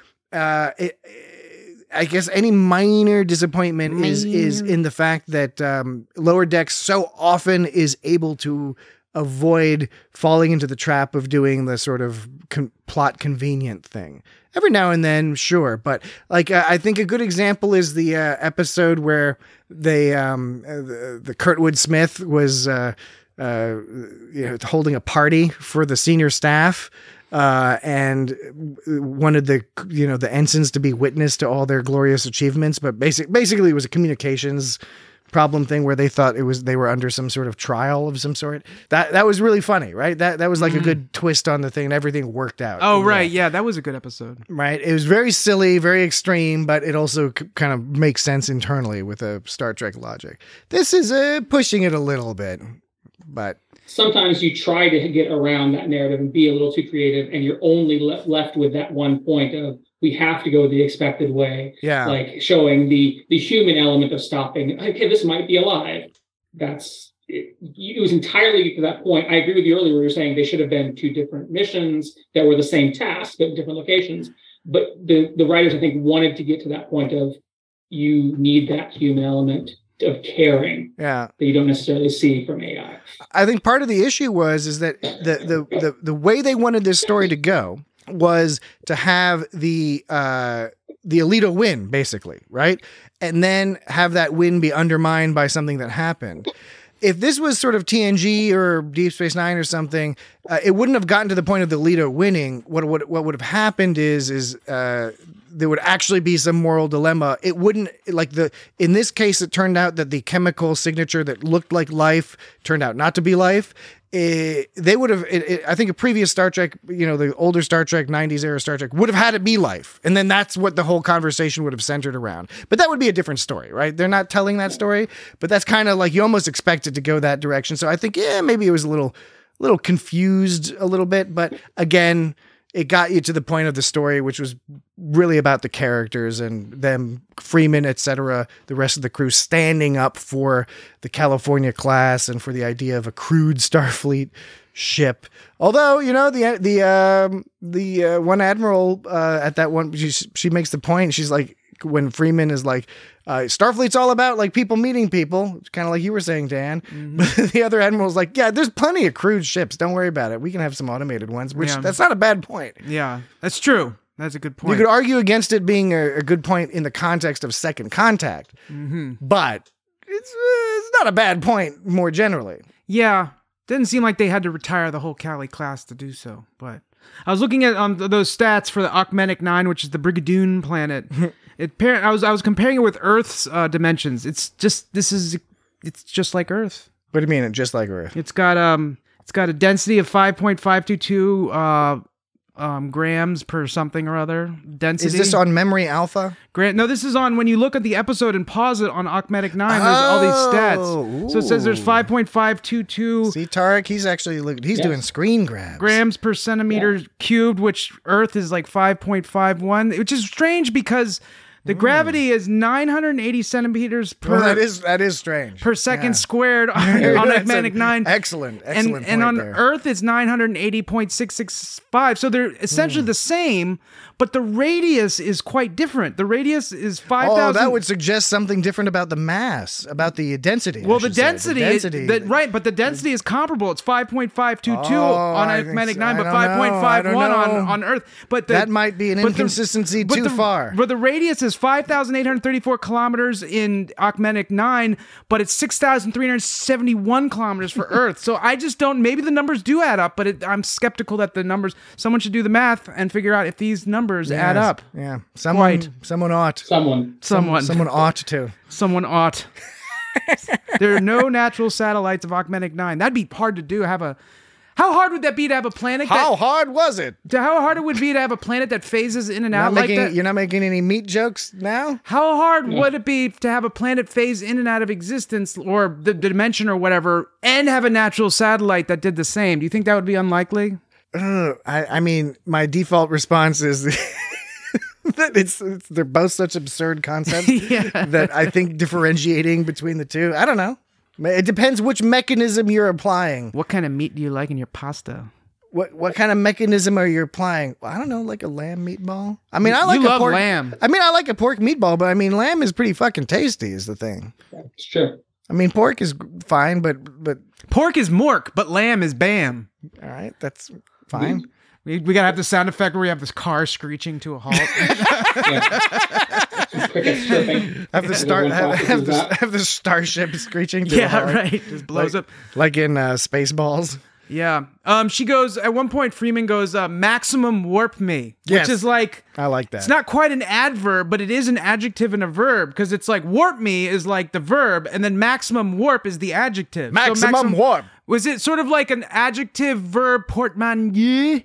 I guess any minor disappointment is in the fact that Lower Decks so often is able to avoid falling into the trap of doing the sort of plot convenient thing. Every now and then, sure, but like I think a good example is the episode where they the Kurtwood Smith was holding a party for the senior staff. And wanted the ensigns to be witness to all their glorious achievements, but basically it was a communications problem thing where they thought they were under some sort of trial of some sort. That was really funny, right? That was like a good twist on the thing, and everything worked out. Oh, right, yeah, that was a good episode. Right, it was very silly, very extreme, but it also kind of makes sense internally with a Star Trek logic. This is pushing it a little bit, but. Sometimes you try to get around that narrative and be a little too creative, and you're only left with that one point of we have to go the expected way. Yeah. Like showing the human element of stopping. Okay, this might be alive. It was entirely to that point. I agree with you earlier where you were saying they should have been 2 different missions that were the same task but different locations. But the writers, I think, wanted to get to that point of you need that human element of caring that you don't necessarily see from AI. I think part of the issue is that the way they wanted this story to go was to have the Alito win, basically, right? And then have that win be undermined by something that happened. If this was sort of TNG or Deep Space Nine or something, it wouldn't have gotten to the point of the Alito winning. What would have happened is there would actually be some moral dilemma. It wouldn't in this case, it turned out that the chemical signature that looked like life turned out not to be life. They would have, I think a previous Star Trek, the older Star Trek, 90s era Star Trek would have had it be life. And then that's what the whole conversation would have centered around. But that would be a different story, right? They're not telling that story, but that's kind of like you almost expect it to go that direction. So I think, maybe it was a little confused a little bit, but again, it got you to the point of the story, which was really about the characters and them, Freeman, etc., the rest of the crew standing up for the California class and for the idea of a crewed Starfleet ship. Although, you know, the one admiral at that one, she makes the point. She's like, when Freeman is like, Starfleet's all about like people meeting people, kind of like you were saying, Dan. But the other admiral's like, yeah, there's plenty of crewed ships. Don't worry about it. We can have some automated ones, which that's not a bad point. Yeah, that's true. That's a good point. You could argue against it being a good point in the context of Second Contact, but it's not a bad point more generally. Yeah, didn't seem like they had to retire the whole Cali class to do so, but I was looking at those stats for the Augmenic 9, which is the Brigadoon planet. I was comparing it with Earth's dimensions. It's just like Earth. What do you mean? It's just like Earth? It's got a density of 5.522 grams per something or other. Density. Is this on Memory Alpha? No, this is on when you look at the episode and pause it on Augmenic 9. There's all these stats. So it says there's 5.522. See, Tarek, he's doing screen grabs. Grams per centimeter cubed, which Earth is like 5.51, which is strange because the gravity is 980 centimeters per. Well, that is strange. Per second squared on Augmenic 9. Excellent and on there. Earth it's 980.665. So they're essentially the same, but the radius is quite different. The radius is 5,000. Oh, that would suggest something different about the mass, about the density. Well, the density right, but the density is comparable. It's 5.522 on Augmenic 9, but 5.51 on Earth. But that might be an inconsistency too far. But the radius is 5,834 kilometers in Augmenic 9, but it's 6,371 kilometers for Earth. So I just don't. Maybe the numbers do add up, but I'm skeptical that the numbers. Someone should do the math and figure out if these numbers add up. Yeah, someone ought. Someone ought to. Someone ought. There are no natural satellites of Augmenic 9. That'd be hard to do. How hard would that be to have a planet? How hard was it? How hard it would be to have a planet that phases in and out like that? You're not making any meat jokes now? How hard would it be to have a planet phase in and out of existence or the dimension or whatever and have a natural satellite that did the same? Do you think that would be unlikely? I mean, my default response is that they're both such absurd concepts that I think differentiating between the two, I don't know. It depends which mechanism you're applying. What kind of meat do you like in your pasta? What kind of mechanism are you applying? Well, I don't know, like a lamb meatball. I mean, I like pork lamb. I mean, I like a pork meatball, but I mean, lamb is pretty fucking tasty. Is the thing. That's true. I mean, pork is fine, but pork is mork, but lamb is bam. All right, that's fine. We gotta have the sound effect where we have this car screeching to a halt. Have the starship screeching to a halt. Right. Just blows up like in Spaceballs. Yeah. She goes at one point. Freeman goes, "Maximum warp me," yes. which is like I like that. It's not quite an adverb, but it is an adjective and a verb because it's like warp me is like the verb, and then maximum warp is the adjective. Maximum warp. Was it sort of like an adjective verb portmanteau?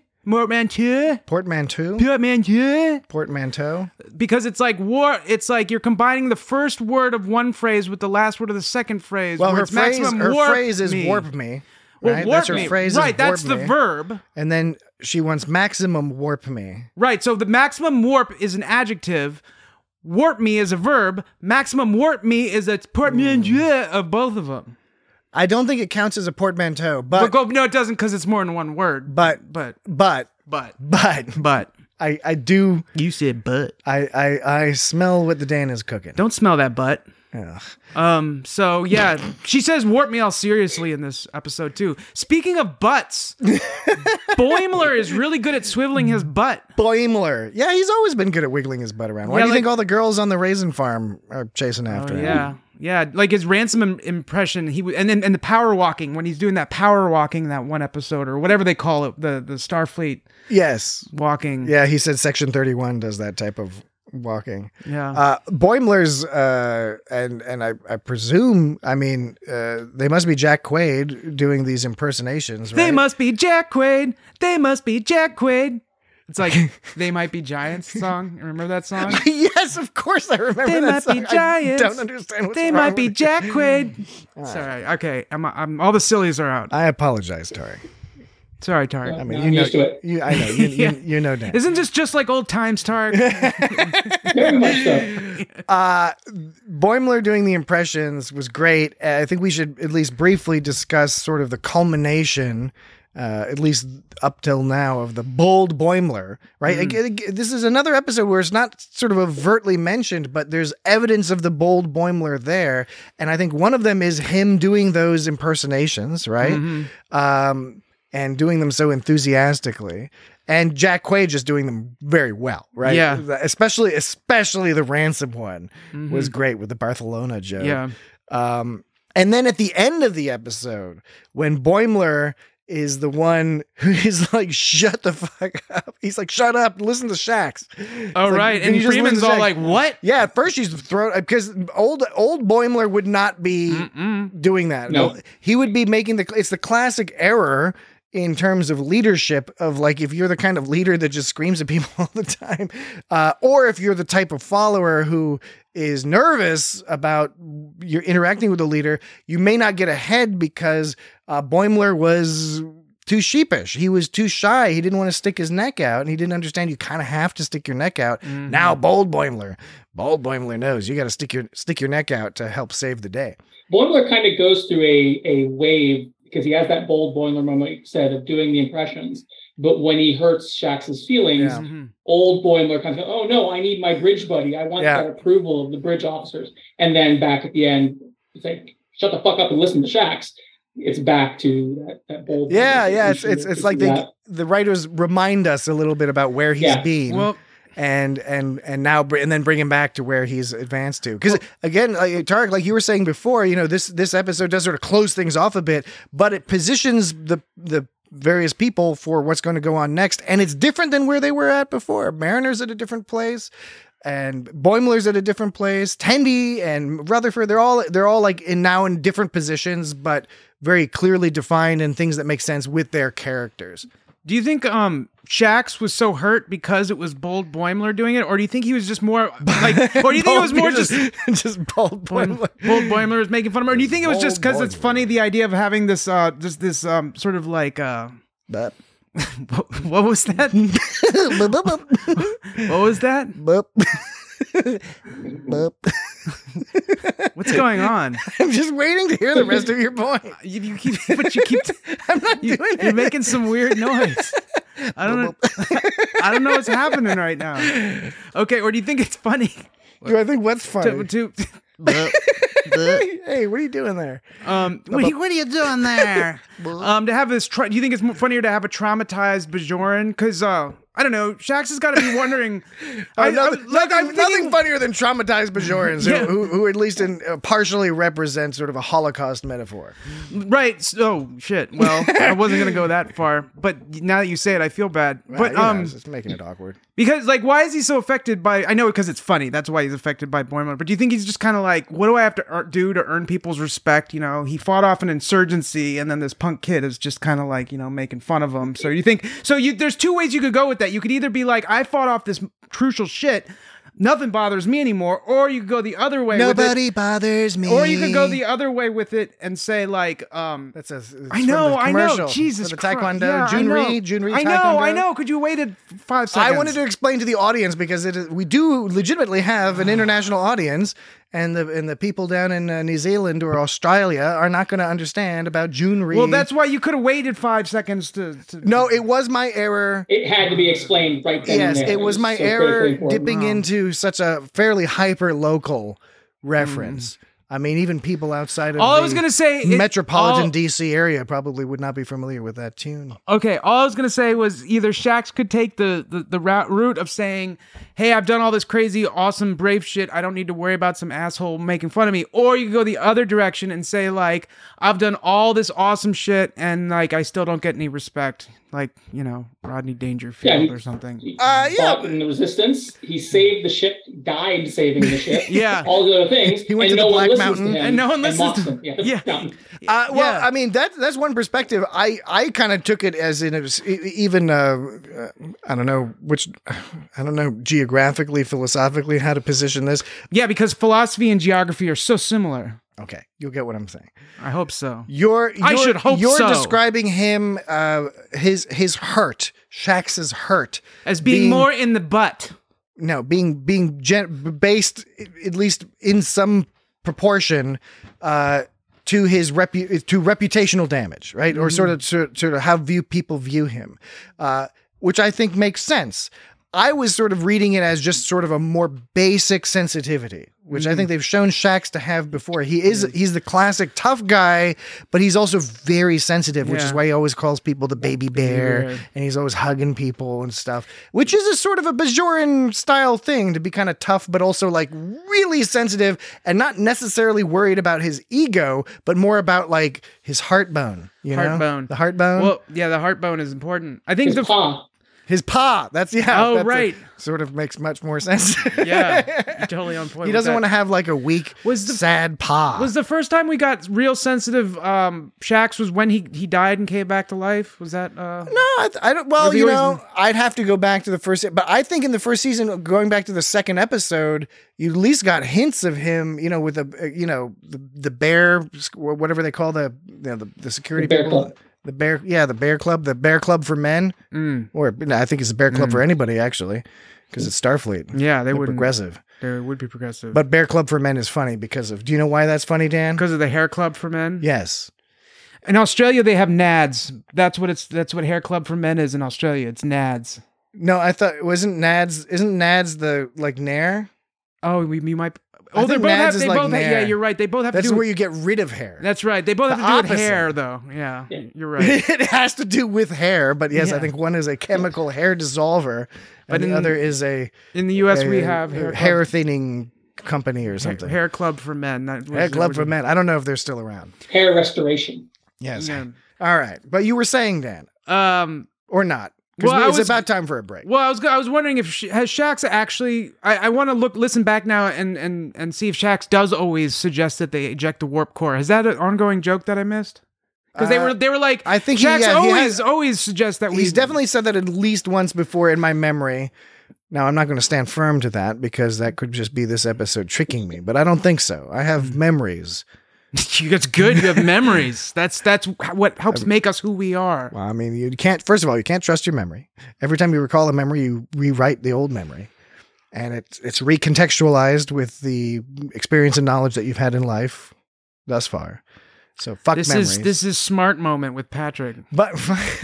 Portmanteau. Because it's like it's like you're combining the first word of one phrase with the last word of the second phrase. Well, her phrase is warp me. Right? Well, that's her phrase. Right, that's the verb. And then she wants maximum warp me. Right, so the maximum warp is an adjective. Warp me is a verb. Maximum warp me is a portmanteau of both of them. I don't think it counts as a portmanteau, but no, it doesn't because it's more than one word. But I do. You said but. I smell what the Dan is cooking. Don't smell that butt. Ugh. So yeah, she says warp me all seriously in this episode too. Speaking of butts, Boimler is really good at swiveling his butt. Boimler. Yeah, he's always been good at wiggling his butt around. Why do you think all the girls on the raisin farm are chasing after him? Yeah, like his ransom impression. And the power walking when he's doing that power walking that one episode or whatever they call it, the Starfleet. Yes, walking. Yeah, he said Section 31 does that type of walking. Yeah. Boimler's and I presume, I mean, they must be Jack Quaid doing these impersonations, right? They must be Jack Quaid. They must be Jack Quaid. It's like They Might Be Giants song. Remember that song? Yes, of course I remember they that song. They Might Be Giants. I don't understand what's They wrong might be with Jack Quaid. All Sorry. Okay. I'm all the sillies are out. I apologize, Tori. Sorry, Tark. I No, mean, I'm you know, used to it. I know you, Yeah. you know that. Isn't this just like old times, Tark? Very much so. Boimler doing the impressions was great. I think we should at least briefly discuss sort of the culmination, at least up till now, of the bold Boimler, right? Again, this is another episode where it's not sort of overtly mentioned, but there's evidence of the bold Boimler there. And I think one of them is him doing those impersonations, right? And doing them so enthusiastically. And Jack Quaid just doing them very well, right? Yeah. Especially the ransom one was great with the Barcelona joke. Yeah. And then at the end of the episode, when Boimler is the one who is like, shut the fuck up. He's like, shut up, listen to Shax. Oh, Like, right. can And you just Freeman's listen to all Shax? like, what? Yeah, at first she's thrown, because old Boimler would not be doing that. No. He would be making it's the classic error in terms of leadership of like, if you're the kind of leader that just screams at people all the time, or if you're the type of follower who is nervous about you're interacting with the leader, you may not get ahead because Boimler was too sheepish. He was too shy. He didn't want to stick his neck out, and he didn't understand you kind of have to stick your neck out. Now bold Boimler knows you got to stick your neck out to help save the day. Boimler kind of goes through a wave because he has that bold Boimler moment you said of doing the impressions. But when he hurts Shax's feelings, old Boimler kind of goes, oh no, I need my bridge buddy. I want that approval of the bridge officers. And then back at the end, it's like, shut the fuck up and listen to Shax. It's back to that bold. Yeah. It's like the writers remind us a little bit about where he's been. Well, and then bring him back to where he's advanced to. Because again, Tarek, like you were saying before, this episode does sort of close things off a bit, but it positions the various people for what's going to go on next, and it's different than where they were at before. Mariner's at a different place, and Boimler's at a different place. Tendi and Rutherford, they're all like now in different positions, but very clearly defined and things that make sense with their characters. do you think Shax was so hurt because it was bold Boimler doing it, or do you think he was just more like, or do you think it was more just bold Boimler? Bold Boimler was making fun of him, or do you think it was just because Bold it's funny the idea of having this this sort of like But what was that? What was that? Boop. Boop. What's going on? I'm just waiting to hear the rest of your point. You keep, I'm not doing it. You're making some weird noise. I don't know. I don't know what's happening right now. Okay, or do you think it's funny? Do I think what's funny? To Hey, what are you doing there? what are you doing there? To have this. Do you think it's more funnier to have a traumatized Bajoran? Because I don't know. Shax has got to be wondering. Nothing funnier than traumatized Bajorans Yeah. who at least partially represent sort of a Holocaust metaphor. Right. Oh shit. Well, I wasn't gonna go that far, but now that you say it, I feel bad. But It's just making it awkward. because like, why is he so affected by? I know because it's funny. That's why he's affected by Boimler. But do you think he's just kind of like, what do I have to do to earn people's respect? You know, he fought off an insurgency, and then this punk kid is just kind of like, you know, making fun of him. So you think there's two ways you could go with that. You could either be like, I fought off this crucial shit. Nothing bothers me anymore. Or you could go the other way. Nobody bothers me. Or you could go the other way with it and say like, That's I know. Jesus for the Christ. Taekwondo. Yeah, Junri I Taekwondo. know. Could you waited 5 seconds? I wanted to explain to the audience because we do legitimately have an international audience, and the people down in New Zealand or Australia are not going to understand about Junri. Well, that's why you could have waited 5 seconds to. No, it was my error. It had to be explained right then Yes, and there. it was my so error critically important. dipping into such a fairly hyper local reference. I mean, even people outside of All I the was gonna say, metropolitan DC area probably would not be familiar with that tune. Okay, all I was gonna say was either Shax could take the route of saying, "Hey, I've done all this crazy, awesome, brave shit. I don't need to worry about some asshole making fun of me," or you could go the other direction and say, like, "I've done all this awesome shit, and like I still don't get any respect." Like, you know, Rodney Dangerfield or something. He yeah. fought in the resistance. He saved the ship, died saving the ship. Yeah. All the other things. He went and to no the one Black listens Mountain. to him And no one listens mocks to him. Yeah. Yeah. Mountain. Well, Yeah. I mean that's one perspective. I kind of took it as in it was even I don't know geographically, philosophically how to position this. Yeah, because philosophy and geography are so similar. Okay, you'll get what I'm saying. I hope so. I should hope you're so. describing him, his hurt, Shax's hurt, As being more in the butt. No, being based, at least in some proportion, to his to reputational damage, right? Or sort of how people view him, which I think makes sense. I was sort of reading it as just sort of a more basic sensitivity, which I think they've shown Shax to have before. He's the classic tough guy, but he's also very sensitive, which is why he always calls people the baby bear, and he's always hugging people and stuff, which is a sort of a Bajoran style thing, to be kind of tough, but also like really sensitive and not necessarily worried about his ego, but more about like his heartbone, you know? Heartbone. The heartbone. Well, yeah, the heartbone is important. I think His paw. His paw. That's right. Sort of makes much more sense. Yeah, you're totally on point. He doesn't want to have like a weak, sad paw. Was the first time we got real sensitive Shax was when he died and came back to life? Was that? No, I don't. Well, you know, I'd have to go back to the first. But I think in the first season, going back to the second episode, you at least got hints of him. You know, with the bear, whatever they call the security people. The Bear Club, the Bear Club for men, or no, I think it's a Bear Club for anybody actually, because it's Starfleet. Yeah, they're progressive. They would be progressive. But Bear Club for men is funny because of. Do you know why that's funny, Dan? Because of the Hair Club for men. Yes. In Australia, they have NADS. That's what Hair Club for men is in Australia. It's NADS. No, I thought isn't NADS the like Nair? Oh, we might. Oh, they both have. Yeah, you're right. They both have. That's to do where you get rid of hair. That's right. They both have to do with hair, though. Yeah, you're right. It has to do with hair, but yes, I think one is a chemical hair dissolver, and the other is a. In the U.S., we have hair thinning company or something. Hair Club for men. Hair Club for men. I don't know if they're still around. Hair restoration. Yes. Yeah. All right, but you were saying, Dan, or not? It's about time for a break. Well, I was wondering if has Shax actually. I want to listen back now and see if Shax does always suggest that they eject the warp core. Is that an ongoing joke that I missed? Because they were like, I think Shax always suggests that he's definitely said that at least once before in my memory. Now I'm not going to stand firm to that because that could just be this episode tricking me, but I don't think so. I have memories. That's good. You have memories. That's what helps make us who we are. Well, I mean, you can't. First of all, you can't trust your memory. Every time you recall a memory, you rewrite the old memory, and it's recontextualized with the experience and knowledge that you've had in life thus far. So fuck memories. This is smart moment with Patrick. But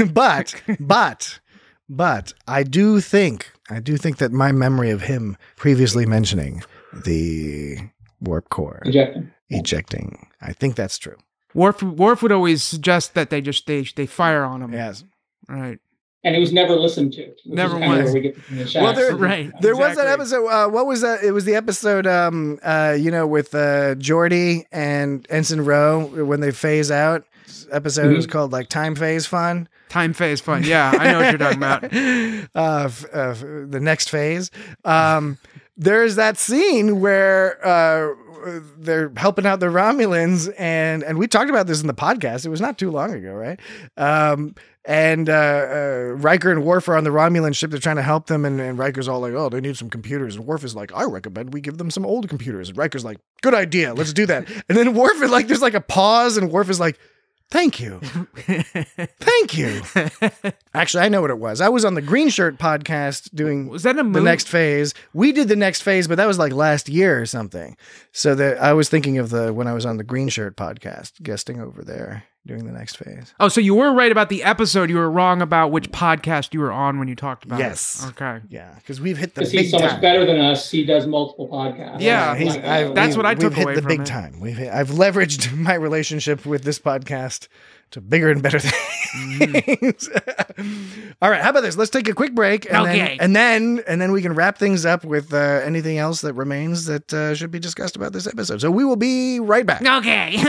I do think that my memory of him previously mentioning the warp core. Ejecting. I think that's true. Worf would always suggest that they fire on him. Yes. Right. And it was never listened to. Never was. Well, there was that episode. What was that? It was the episode, with Geordi and Ensign Rowe when they phase out. Episode was called like Time Phase Fun. Time Phase Fun. Yeah, I know what you're talking about. The next phase. There's that scene where they're helping out the Romulans, and we talked about this in the podcast. It was not too long ago, right? And Riker and Worf are on the Romulan ship. They're trying to help them, and Riker's all like, "Oh, they need some computers." And Worf is like, "I recommend we give them some old computers." And Riker's like, "Good idea, let's do that." And then Worf is like, there's like a pause, and Worf is like, "Thank you. Thank you." Actually, I know what it was. I was on the Green Shirt podcast doing the next phase. We did the next phase, but that was like last year or something. So I was thinking of when I was on the Green Shirt podcast, guesting over there, doing the next phase. Oh, so you were right about the episode. You were wrong about which podcast you were on when you talked about it. Okay. Yeah, because we've hit the big time. He's so much better than us. He does multiple podcasts. Yeah, that's what I took away from it. We've hit the big time. I've leveraged my relationship with this podcast to bigger and better things. All right, how about this? Let's take a quick break, and then we can wrap things up with anything else that remains that should be discussed about this episode. So we will be right back. Okay.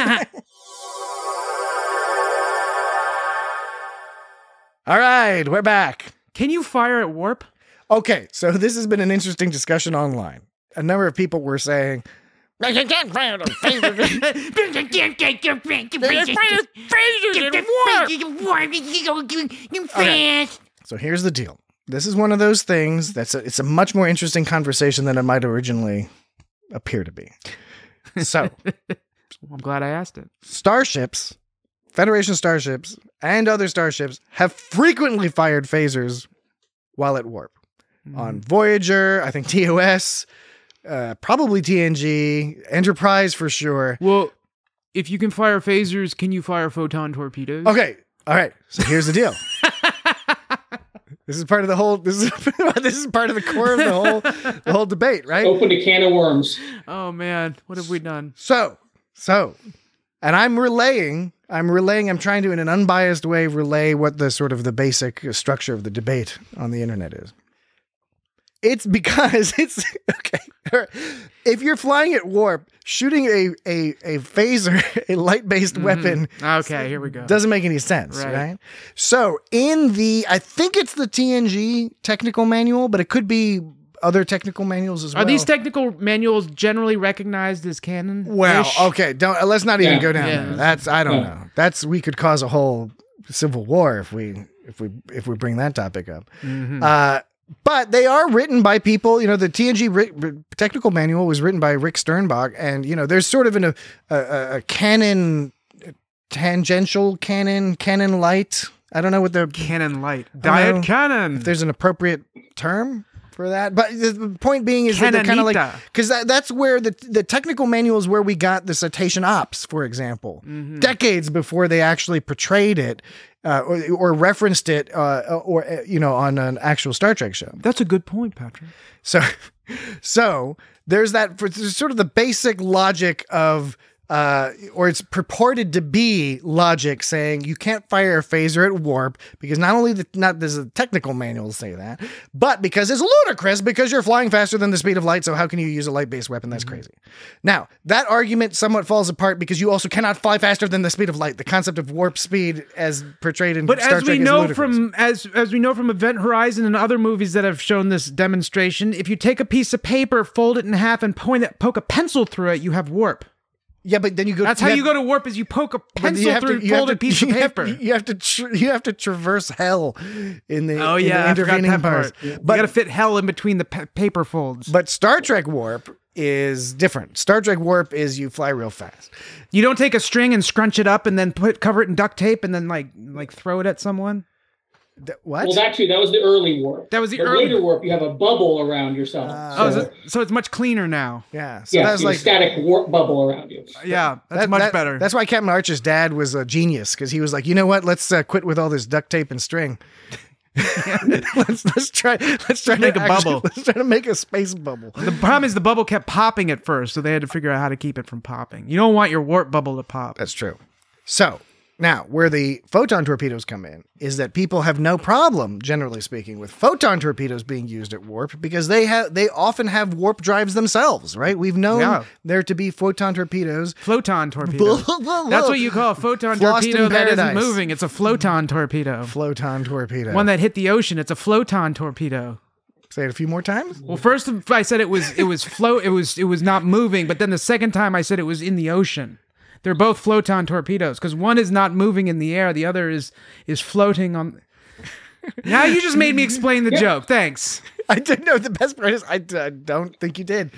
All right, we're back. Can you fire at warp? Okay, so this has been an interesting discussion online. A number of people were saying, "You can't fire at Okay. So here's the deal. This is one of those things it's a much more interesting conversation than it might originally appear to be. So I'm glad I asked it. Starships, Federation starships, and other starships have frequently fired phasers while at warp. On Voyager, I think TOS, probably TNG, Enterprise for sure. Well, if you can fire phasers, can you fire photon torpedoes? Okay, all right. So here's the deal. This is part of the whole. This is part of the core of the whole debate, right? Open a can of worms. Oh man, what have we done? So, and I'm trying to, in an unbiased way, relay what the sort of the basic structure of the debate on the internet is. It's because it's okay. If you're flying at warp, shooting a phaser, a light-based weapon, Okay, here we go. doesn't make any sense, right? So I think it's the TNG technical manual, but it could be other technical manuals as well. Are these technical manuals generally recognized as canon? Well, okay, let's not even go down Yeah. there. That's I don't know. We could cause a whole civil war if we bring that topic up. But they are written by people, the TNG technical manual was written by Rick Sternbach, and there's sort of a canon, tangential canon light. I don't know what the Canon light. I don't know Diet canon. if there's an appropriate term for that. But the point being is that they're kind of like, Canonita. because that's where the technical manual is where we got the citation ops, for example, decades before they actually portrayed it or referenced it on an actual Star Trek show. That's a good point, Patrick. So there's that for sort of the basic logic of or it's purported to be logic saying you can't fire a phaser at warp because not only does the technical manuals say that, but because it's ludicrous because you're flying faster than the speed of light. So how can you use a light-based weapon? That's crazy. Now that argument somewhat falls apart because you also cannot fly faster than the speed of light. The concept of warp speed as portrayed in But Star as Trek we is know ludicrous. as we know from Event Horizon and other movies that have shown this demonstration, if you take a piece of paper, fold it in half, and poke a pencil through it, you have warp. Yeah, but then you go. That's how you go to warp, is you poke a pencil through a folded piece of paper. You have to traverse hell in the Oh in yeah, the I forgot intervening that parts. part. You But got to fit hell in between the paper folds. but Star Trek warp is different. Star Trek warp is you fly real fast. You don't take a string and scrunch it up and then cover it in duct tape and then like throw it at someone. What? Well, actually, that was the early warp. That was the But early- later warp. You have a bubble around yourself. So it's much cleaner now. Yeah. So yeah, that's you have like a static warp bubble around you. Yeah, that's much better. That's why Captain Archer's dad was a genius because he was like, you know what? Let's quit with all this duct tape and string. let's try to make a bubble. Let's try to make a space bubble. The problem is the bubble kept popping at first, so they had to figure out how to keep it from popping. You don't want your warp bubble to pop. That's true. So now, where the photon torpedoes come in is that people have no problem, generally speaking, with photon torpedoes being used at warp because they often have warp drives themselves, right? We've known there to be photon torpedoes. Floton torpedo. That's what you call a photon Flossed torpedo in that isn't paradise. moving. It's a floton torpedo. Floton torpedo. One that hit the ocean. It's a floton torpedo. Say it a few more times. Well, first I said it was not moving, but then the second time I said it was in the ocean. They're both floton torpedoes because one is not moving in the air, the other is floating on. Now you just made me explain the joke. Thanks. I didn't know. The best part is I don't think you did.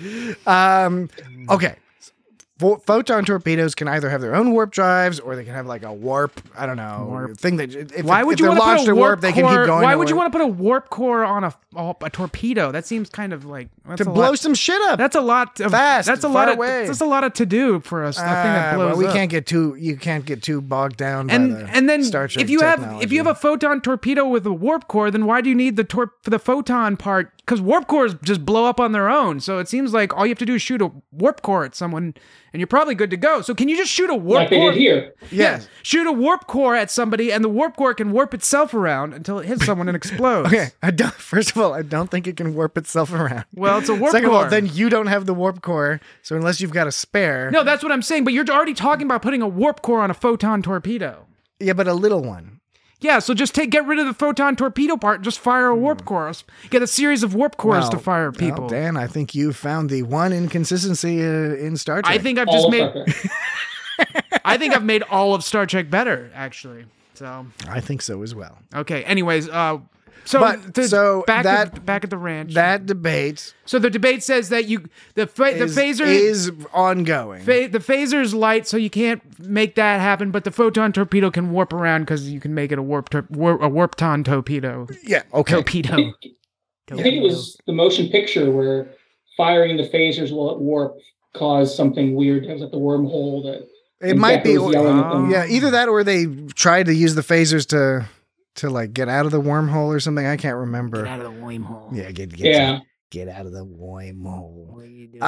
Okay. Photon torpedoes can either have their own warp drives or they can have like a warp, I don't know, thing that if Why would if you they're want to launched put a at warp they core? can keep going. Why would you want to put a warp core on a torpedo? That seems kind of like to blow some shit up? That's a lot of fast. That's a far lot of away. that's a lot of to do for us. I think that blows well, we up. can't get too. You can't get too bogged down. And then Star Trek if you have technology. a photon torpedo with a warp core, then why do you need for the photon part? Because warp cores just blow up on their own. So it seems like all you have to do is shoot a warp core at someone, and you're probably good to go. So can you just shoot a warp Like they core? did here. Yes. Shoot a warp core at somebody, and the warp core can warp itself around until it hits someone and explodes. Okay, first of all, I don't think it can warp itself around. Well, it's a warp Second core. of all, then you don't have the warp core, so unless you've got a spare. No, that's what I'm saying. But you're already talking about putting a warp core on a photon torpedo. Yeah, but a little one. Yeah, so just get rid of the photon torpedo part and just fire a warp core. Get a series of warp cores to fire people. Well, Dan, I think you found the one inconsistency in Star Trek. I think I've All just of made. Star Trek. I think I've made all of Star Trek better, actually. So I think so as well. okay. Anyways, So, back that back at the ranch. that debate So the debate says that the phaser is ongoing. the phaser's light, so you can't make that happen. But the photon torpedo can warp around because you can make it a warp-ton torpedo. Yeah. Okay. Torpedo. I think it was the motion picture where firing the phasers while at warp caused something weird. It was at the wormhole that It might be. was yelling at them. Yeah. Either that, or they tried to use the phasers to like get out of the wormhole or something. I can't remember. Get out of the wormhole. Yeah. Get out of the wormhole.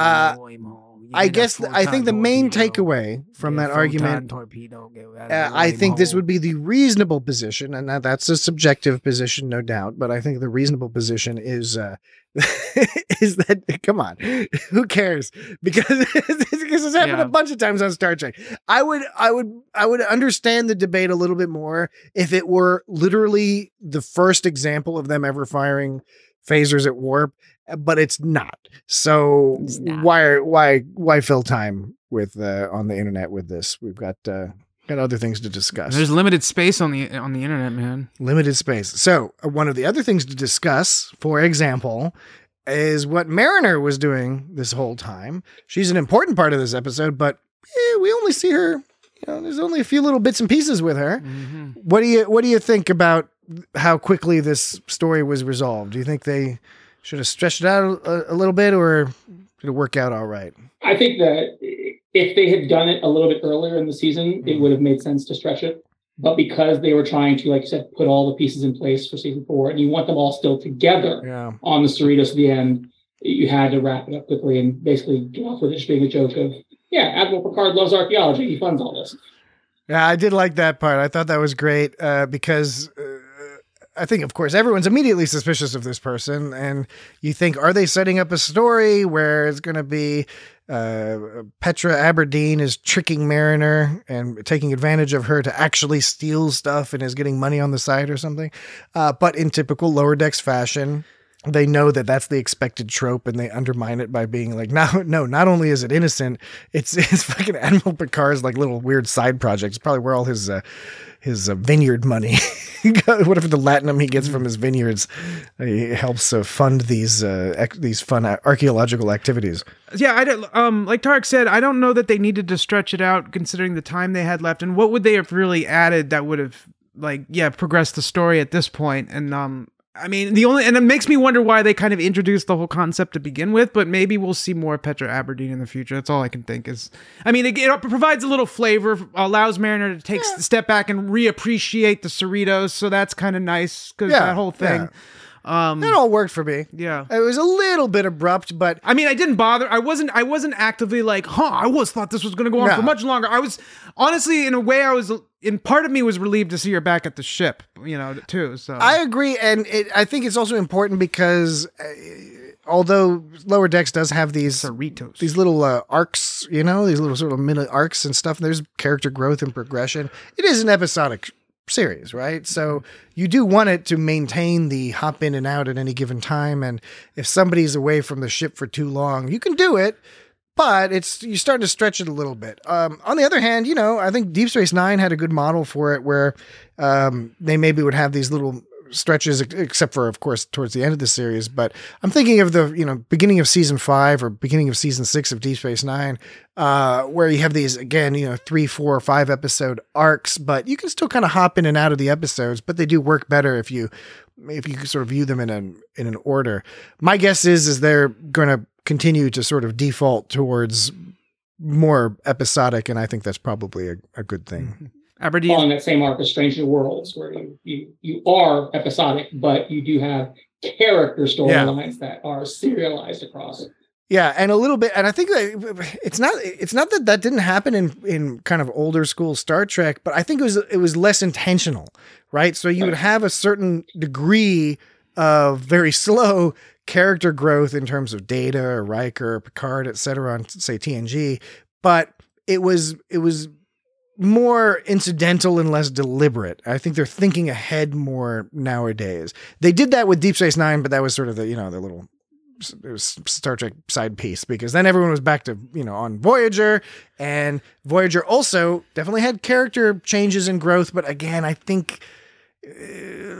I guess I think the main takeaway from that argument, I think this would be the reasonable position, and that's a subjective position, no doubt. But I think the reasonable position is is that, come on, who cares? Because it's happened a bunch of times on Star Trek. I would understand the debate a little bit more if it were literally the first example of them ever firing phasers at warp, but it's not. So why fill time with on the internet with this? We've got other things to discuss. There's limited space on the internet, man. Limited space. So one of the other things to discuss, for example, is what Mariner was doing this whole time. She's an important part of this episode, but we only see her. There's only a few little bits and pieces with her. Mm-hmm. What do you think about how quickly this story was resolved? Do you think they should have stretched it out a little bit, or did it work out all right? I think that if they had done it a little bit earlier in the season, it would have made sense to stretch it. But because they were trying to, like you said, put all the pieces in place for season 4, and you want them all still together on the Cerritos at the end, you had to wrap it up quickly and basically get off with it just being a joke of, Admiral Picard loves archaeology. He funds all this. Yeah, I did like that part. I thought that was great because I think, of course, everyone's immediately suspicious of this person. And you think, are they setting up a story where it's going to be Petra Aberdeen is tricking Mariner and taking advantage of her to actually steal stuff and is getting money on the side or something? But in typical Lower Decks fashion, they know that that's the expected trope, and they undermine it by being like, no, not only is it innocent, it's fucking Admiral Picard's like little weird side project. It's probably where all his vineyard money, whatever the latinum he gets from his vineyards, he helps fund these fun archaeological activities. Yeah, like Tarek said, I don't know that they needed to stretch it out considering the time they had left, and what would they have really added that would have progressed the story at this point. And and it makes me wonder why they kind of introduced the whole concept to begin with, but maybe we'll see more Petra Aberdeen in the future. That's all I can think is, it provides a little flavor, allows Mariner to take a step back and reappreciate the Cerritos. So that's kind of nice because that whole thing. Yeah. That all worked for me. Yeah. It was a little bit abrupt, but I didn't bother. I wasn't actively like, I always thought this was going to go on for much longer. I was honestly, in a way, part of me was relieved to see her back at the ship, too. So I agree. And I think it's also important because although Lower Decks does have these Cerritos, these little arcs, these little sort of mini arcs and stuff, there's character growth and progression. It is an episodic series, right? So you do want it to maintain the hop in and out at any given time. And if somebody's away from the ship for too long, you can do it, but you're starting to stretch it a little bit. On the other hand, I think Deep Space Nine had a good model for it where they maybe would have these little stretches, except for, of course, towards the end of the series. But I'm thinking of the, beginning of season 5 or beginning of season 6 of Deep Space Nine, where you have these, again, 3, 4, 5 episode arcs, but you can still kind of hop in and out of the episodes, but they do work better if you sort of view them in an order. My guess is they're going to continue to sort of default towards more episodic, and I think that's probably a good thing. Aberdeen, following that same arc of Strange New Worlds, where you are episodic, but you do have character storylines that are serialized across it. Yeah, and a little bit, and I think that it's not that didn't happen in kind of older school Star Trek, but I think it was less intentional, right? So you would have a certain degree of very slow character growth in terms of Data or Riker or Picard, etc. on, say, TNG, but it was more incidental and less deliberate. I think they're thinking ahead more nowadays. They did that with Deep Space Nine, but that was sort of the little Star Trek side piece, because then everyone was back to, on Voyager, and Voyager also definitely had character changes and growth. But again, I think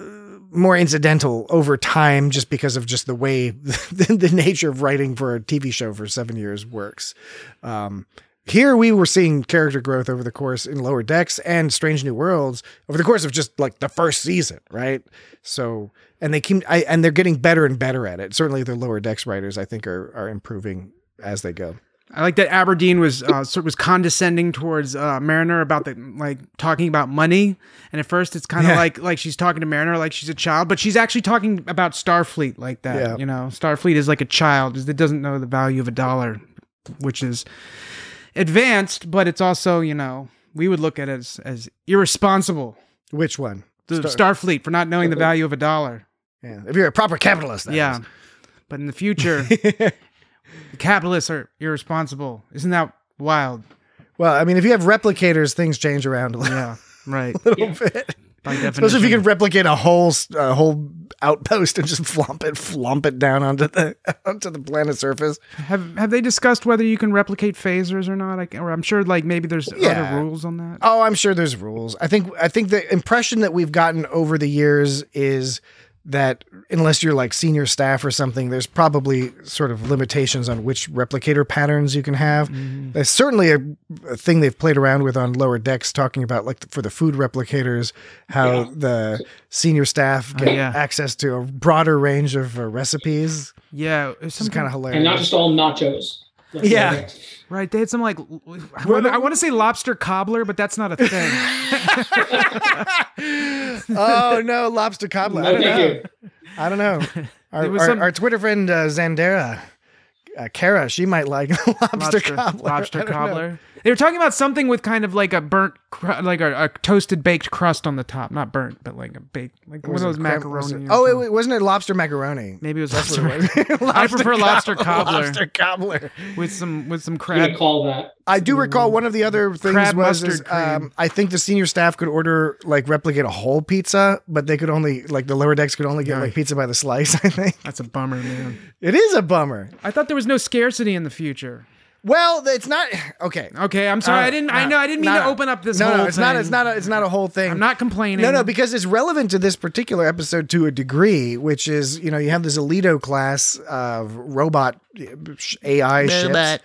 more incidental over time, just because of just the way the nature of writing for a TV show for 7 years works. Here we were seeing character growth over the course in Lower Decks and Strange New Worlds over the course of just like the first season, right? So, and they're getting better and better at it. Certainly the Lower Decks writers, I think, are improving as they go. I like that Aberdeen was condescending towards Mariner about talking about money, and at first it's kind of like she's talking to Mariner like she's a child, but she's actually talking about Starfleet like that. Yeah. You know, Starfleet is like a child that doesn't know the value of a dollar, which is advanced, but it's also, you know, we would look at it as irresponsible. Which one? Starfleet for not knowing the value of a dollar. Yeah, if you're a proper capitalist, that yeah. is. But in the future, the capitalists are irresponsible. Isn't that wild? Well, I mean, if you have replicators, things change around a little, Yeah, right. bit. By definition. Especially if you can replicate a whole outpost and just flomp it down onto the planet's surface. Have they discussed whether you can replicate phasers or not? Or I'm sure maybe there's other rules on that. Oh, I'm sure there's rules. I think the impression that we've gotten over the years is that unless you're like senior staff or something, there's probably sort of limitations on which replicator patterns you can have. Mm-hmm. There's certainly a thing they've played around with on Lower Decks, talking about like for the food replicators, how the senior staff get access to a broader range of recipes. Yeah. It's kind of hilarious. And not just all nachos. Yeah. Right. They had some I want to say lobster cobbler, but that's not a thing. Oh no, lobster cobbler. I don't know. Our Twitter friend Xandera, Kara, she might like lobster cobbler. Lobster cobbler. They were talking about something with kind of like a burnt, like a toasted baked crust on the top. Not burnt, but like a baked, like one of those macaroni. Oh, wasn't it lobster macaroni? Maybe it was lobster. I prefer lobster cobbler. Lobster cobbler with some I'm crab. gonna call that. I do recall one of the other things Crab was mustard cream. I think the senior staff could order replicate a whole pizza, but they could only the Lower Decks could only get pizza by the slice. I think That's a bummer, man. it is a bummer. I thought there was no scarcity in the future. Well, it's not okay. Okay, I'm sorry. I didn't mean to open up this whole No, it's thing. not. It's not a whole thing. I'm not complaining. No, because it's relevant to this particular episode to a degree, which is, you have this Alito class of robot AI ships.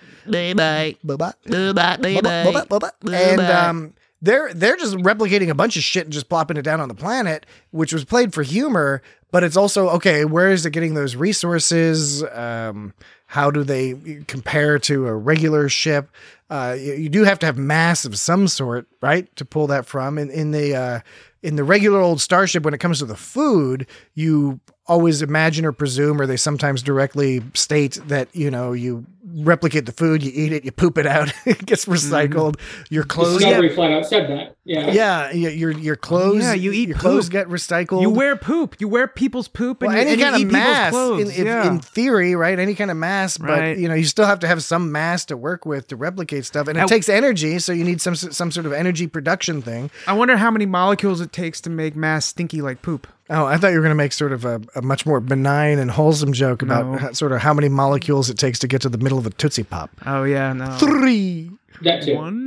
And they're just replicating a bunch of shit and just plopping it down on the planet, which was played for humor, but it's also, okay, where is it getting those resources? How do they compare to a regular ship? You do have to have mass of some sort, right, to pull that from. In the regular old starship, when it comes to the food, you always imagine or presume, or they sometimes directly state that, you replicate the food, you eat it, you poop it out, it gets recycled. Your clothes. Discovery flat out said that. Yeah. Yeah. Your clothes. Yeah, you eat your poop. clothes get recycled. You wear poop. You wear people's poop, and, Well, any kind you of eat mass, people's clothes. in theory, right? Any kind of mass, but Right. you still have to have some mass to work with to replicate stuff, and it takes energy. So you need some sort of energy production thing. I wonder how many molecules it takes to make mass stinky like poop. Oh, I thought you were going to make sort of a much more benign and wholesome joke about sort of how many molecules it takes to get to the middle of a Tootsie Pop. Oh yeah, no. 3. That too. 1,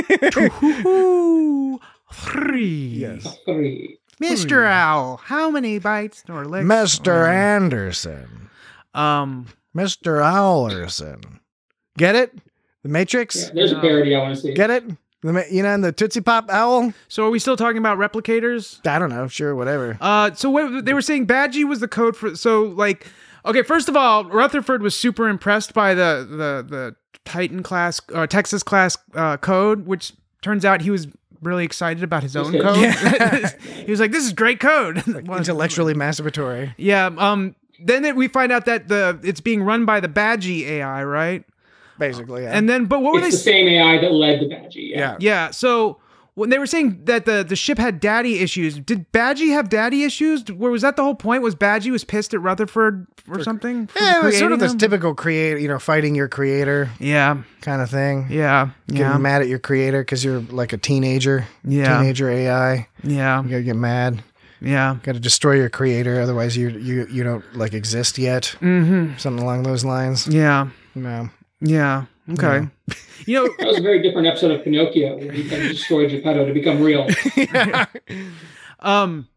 2, 3. Yes. 3. Mr. Owl, how many bites or licks? Mr. Anderson. Mr. Owlerson. Get it? The Matrix? Yeah, there's a parody I want to see. Get it? And the Tootsie Pop owl? So are we still talking about replicators? I don't know. Sure, whatever. So what they were saying, Badgie was the code for. So okay, first of all, Rutherford was super impressed by the Titan class, Texas class code, which turns out he was really excited about his own code. He was like, "This is great code." Intellectually masturbatory. Yeah. Then we find out that it's being run by the Badgie AI, right? Basically, yeah. And then, but what were It's the same AI that led the Badgie. Yeah. Yeah. So when they were saying that the ship had daddy issues, did Badgie have daddy issues? Where was that the whole point? Was Badgie was pissed at Rutherford or something? Yeah, it was sort of this creating him? typical creator, fighting your creator Yeah. kind of thing. Yeah. Getting mad at your creator because you're like a teenager. Yeah. Teenager AI. Yeah. You gotta get mad. Yeah. Got to destroy your creator, otherwise you don't exist yet. Mm-hmm. Something along those lines. Yeah. No. Yeah. Okay. That was a very different episode of Pinocchio where he kind of destroyed Geppetto to become real.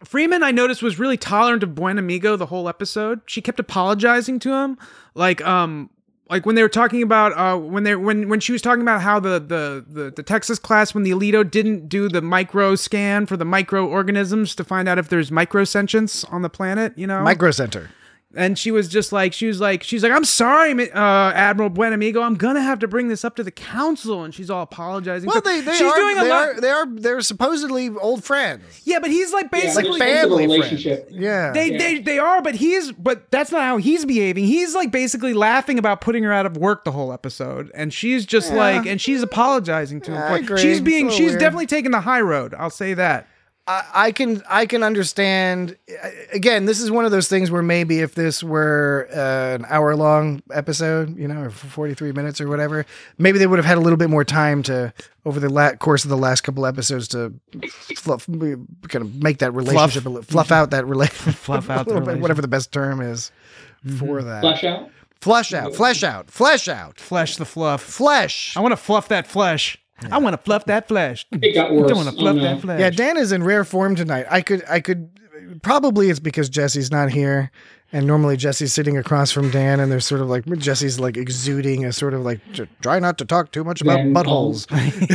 Freeman, I noticed, was really tolerant of Buen Amigo the whole episode. She kept apologizing to him, like when they were talking about when she was talking about how the Texas class, when the Alito didn't do the micro scan for the microorganisms to find out if there's microsentience on the planet, you know, Microcenter. and she was like, I'm sorry, Admiral Buen Amigo, I'm gonna have to bring this up to the council, and she's all apologizing. Well, they're supposedly old friends. Yeah, but he's like basically Like family relationship. friends. Yeah. They are, but that's not how he's behaving. He's like basically laughing about putting her out of work the whole episode, and she's just and she's apologizing to him. I agree. She's It's weird. definitely taking the high road. I'll say that. I can understand. Again, this is one of those things where maybe if this were an hour-long episode, you know, or 43 minutes or whatever, maybe they would have had a little bit more time to, over the course of the last couple episodes, to kind of make that relationship fluff out that relationship, Fluff out a little the bit, whatever the best term is for that. Flesh out. Flesh out. Flesh out. Flesh out. Flesh the fluff. Flesh. I want to fluff that flesh. I want to fluff that flesh. It got worse. I want to fluff that flesh. Yeah, Dan is in rare form tonight. I could probably it's because Jesse's not here, and normally Jesse's sitting across from Dan, and there's sort of like Jesse's like exuding a sort of like try not to talk too much about buttholes.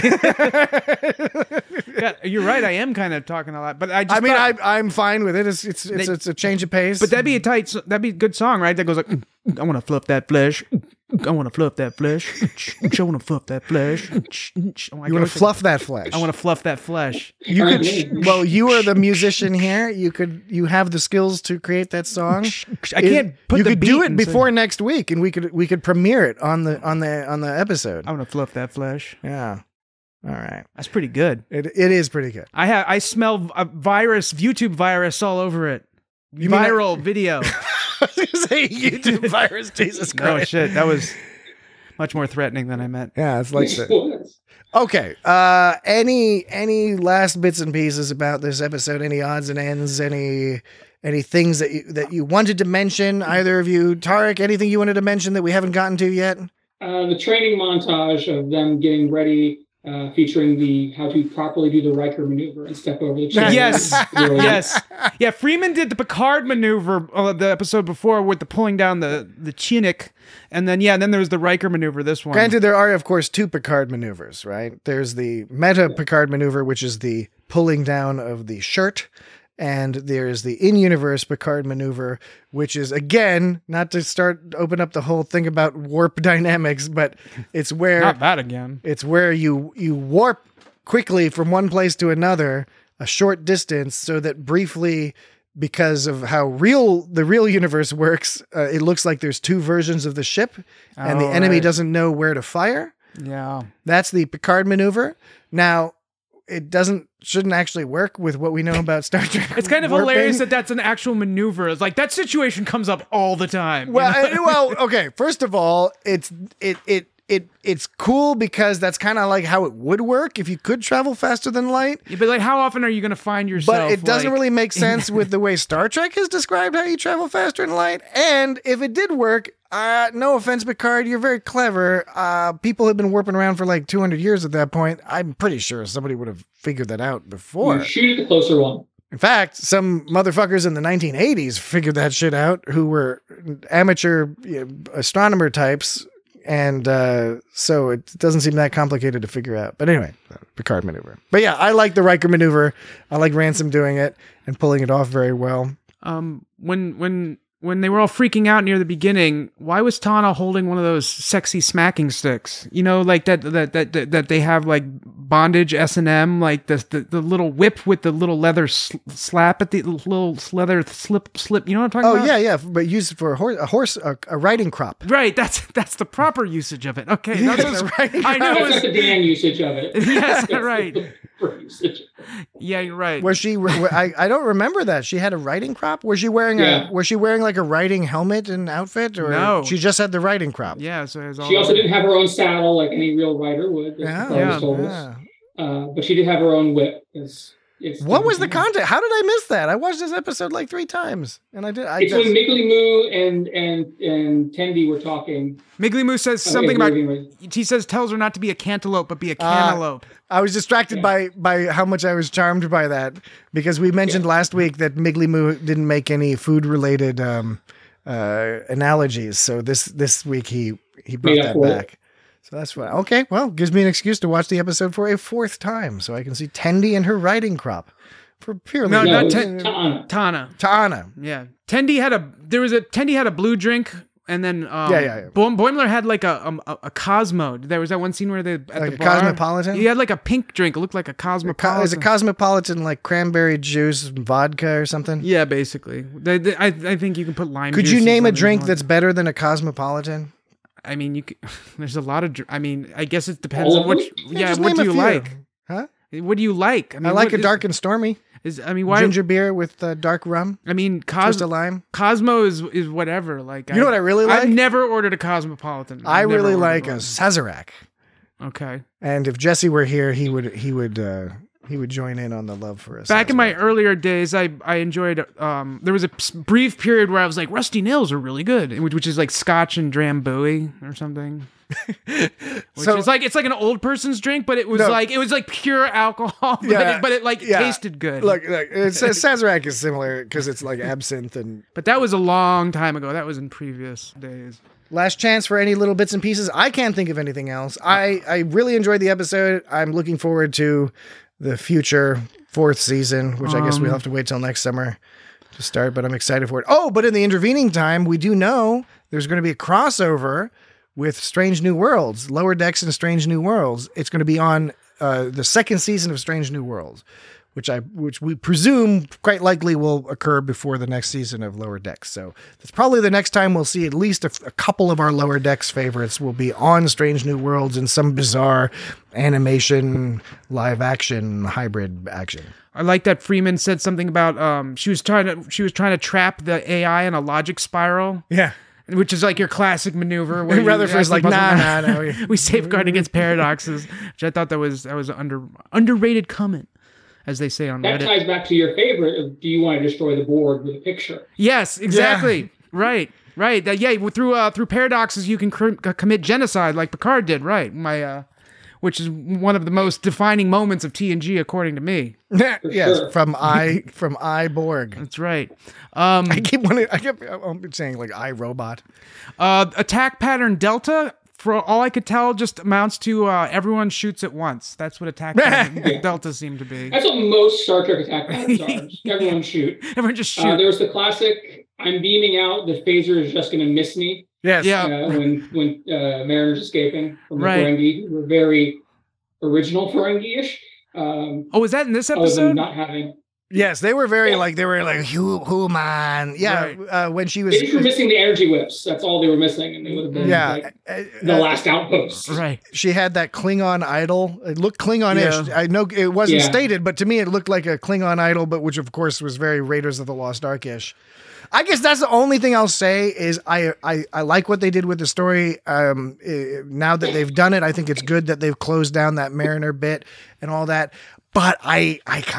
Yeah, you're right. I am kind of talking a lot, but I'm fine with it. It's a change of pace. But that'd be a good song, right? That goes like, I want to fluff that flesh. I want to fluff that flesh. I want to fluff that flesh. You want to fluff that flesh. I want to fluff that flesh. You could. Well, you are the musician here. You have the skills to create that song. I can't put You the could beat do it and before next week, and we could premiere it on the episode. I want to fluff that flesh. Yeah. All right. That's pretty good. It is pretty good. I smell a virus, YouTube virus all over it. You mean Viral video. I was going to say YouTube virus. Jesus Oh Christ. shit, that was much more threatening than I meant. Yeah, it's like It that. was. Okay. Any last bits and pieces about this episode? Any odds and ends? Any things that you wanted to mention? Either of you, Tarek? Anything you wanted to mention that we haven't gotten to yet? The training montage of them getting ready, featuring how to properly do the Riker maneuver and step over the chair. Yes. Really- Yes. Yeah, Freeman did the Picard maneuver the episode before with the pulling down the Chinook, and then there was the Riker maneuver this one. Granted, there are, of course, two Picard maneuvers, right? There's the meta Picard maneuver, which is the pulling down of the shirt, and there's the in-universe Picard maneuver, which is, again, not to open up the whole thing about warp dynamics, but it's where Not that again. it's where you warp quickly from one place to another, a short distance, so that briefly, because of how the real universe works, it looks like there's two versions of the ship, and the Oh, enemy right. doesn't know where to fire. Yeah. That's the Picard maneuver. Now, it shouldn't actually work with what we know about Star Trek. It's kind of warping. hilarious that that's an actual maneuver. It's like that situation comes up all the time. you know? Well, okay. First of all, it's cool because that's kind of like how it would work if you could travel faster than light. Yeah, but like, how often are you going to find yourself? But it doesn't like- really make sense with the way Star Trek has described how you travel faster than light. And if it did work, no offense, Picard, you're very clever. People have been warping around for like 200 years at that point. I'm pretty sure somebody would have figured that out before. You shoot at the closer one. In fact, some motherfuckers in the 1980s figured that shit out who were amateur astronomer types. And so it doesn't seem that complicated to figure out. But anyway, Picard maneuver. But yeah, I like the Riker maneuver. I like Ransom doing it and pulling it off very well. When they were all freaking out near the beginning, why was Tana holding one of those sexy smacking sticks? You know, like that they have like bondage S&M, like the little whip with the little leather slap at the little leather slip. You know what I'm talking about? Yeah, but used for a riding crop. Right, that's the proper usage of it. Okay, that's Right. I know. That's not the Dan usage of it. Yes, That's right. the proper usage. Yeah, you're right. Was she? I don't remember that she had a riding crop. Was she wearing like a riding helmet and outfit, or No. she just had the riding crop? Yeah, so it was all She also didn't have her own saddle like any real rider would. As Yeah, Picard has told yeah. us. But she did have her own whip. What was the content? How did I miss that? I watched this episode like 3 times, and I did. It's when Miggly Moo and Tendi were talking. Miggly Moo says something about. He says tells her not to be a cantaloupe, but be a cantaloupe. I was distracted by how much I was charmed by that, because we mentioned last week that Miggly Moo didn't make any food related analogies. So this week he brought that back. So that's fine. Okay, well, gives me an excuse to watch the episode for a 4th time, so I can see Tendi and her riding crop. For purely Tana. Yeah, Tendi had a blue drink, and then Boimler had like a Cosmo. There was that one scene where at like the a bar, Cosmopolitan. He had like a pink drink. It looked like a Cosmopolitan. Is a Cosmopolitan like cranberry juice, vodka, or something? Yeah, basically. I think you can put lime. Could you name a drink that's better than a Cosmopolitan? I mean, you could, there's a lot of. I mean, I guess it depends on what. What do you like? Huh? What do you like? I like a dark and stormy. Why ginger beer with dark rum? I mean, just a lime. Cosmo is whatever. Like, you know what I really like? I've never ordered a Cosmopolitan. I really like a Sazerac. Okay. And if Jesse were here, he would join in on the love for us. Back in my earlier days, I enjoyed. There was a brief period where I was like, Rusty Nails are really good, which is like Scotch and Drambuie or something. It's like an old person's drink, but it was like pure alcohol, but it tasted good. Look, Sazerac is similar because it's like absinthe But that was a long time ago. That was in previous days. Last chance for any little bits and pieces. I can't think of anything else. I really enjoyed the episode. I'm looking forward to the future 4th season, which I guess we'll have to wait till next summer to start, but I'm excited for it. Oh, but in the intervening time, we do know there's going to be a crossover with Strange New Worlds, Lower Decks and Strange New Worlds. It's going to be on the 2nd season of Strange New Worlds, which we presume quite likely will occur before the next season of Lower Decks. So that's probably the next time we'll see at least a couple of our Lower Decks favorites will be on Strange New Worlds in some bizarre animation, live action, hybrid action. I like that Freeman said something about she was trying to trap the AI in a logic spiral. Yeah. Which is like your classic maneuver. Where Rutherford's like, no. We safeguard against paradoxes, which I thought that was underrated comment, as they say on Reddit. That ties back to your favorite of, do you want to destroy the board with a picture? Yes, exactly. Yeah. Right. Through paradoxes, you can commit genocide like Picard did. Right. Which is one of the most defining moments of TNG, according to me. Yes, sure. from I Borg. That's right. I'm saying like I Robot. Attack pattern Delta, for all I could tell, just amounts to everyone shoots at once. That's what attack pattern Delta seemed to be. That's what most Star Trek attack patterns are. Just everyone shoot. Everyone just shoot. There's the classic, I'm beaming out, the phaser is just going to miss me. Yes. Yeah. When Mariner's escaping from the Ferengi, who were very original Ferengi-ish. Was that in this episode? Not having. Yes, they were very human. Yeah, right. When she was. They just were missing the energy whips. That's all they were missing, and they would have been the last outpost. Right. She had that Klingon idol. It looked Klingon-ish. Yeah. I know it wasn't stated, but to me it looked like a Klingon idol, but which of course was very Raiders of the Lost Ark-ish. I guess that's the only thing I'll say is I like what they did with the story. Now that they've done it, I think it's good that they've closed down that Mariner bit and all that. But I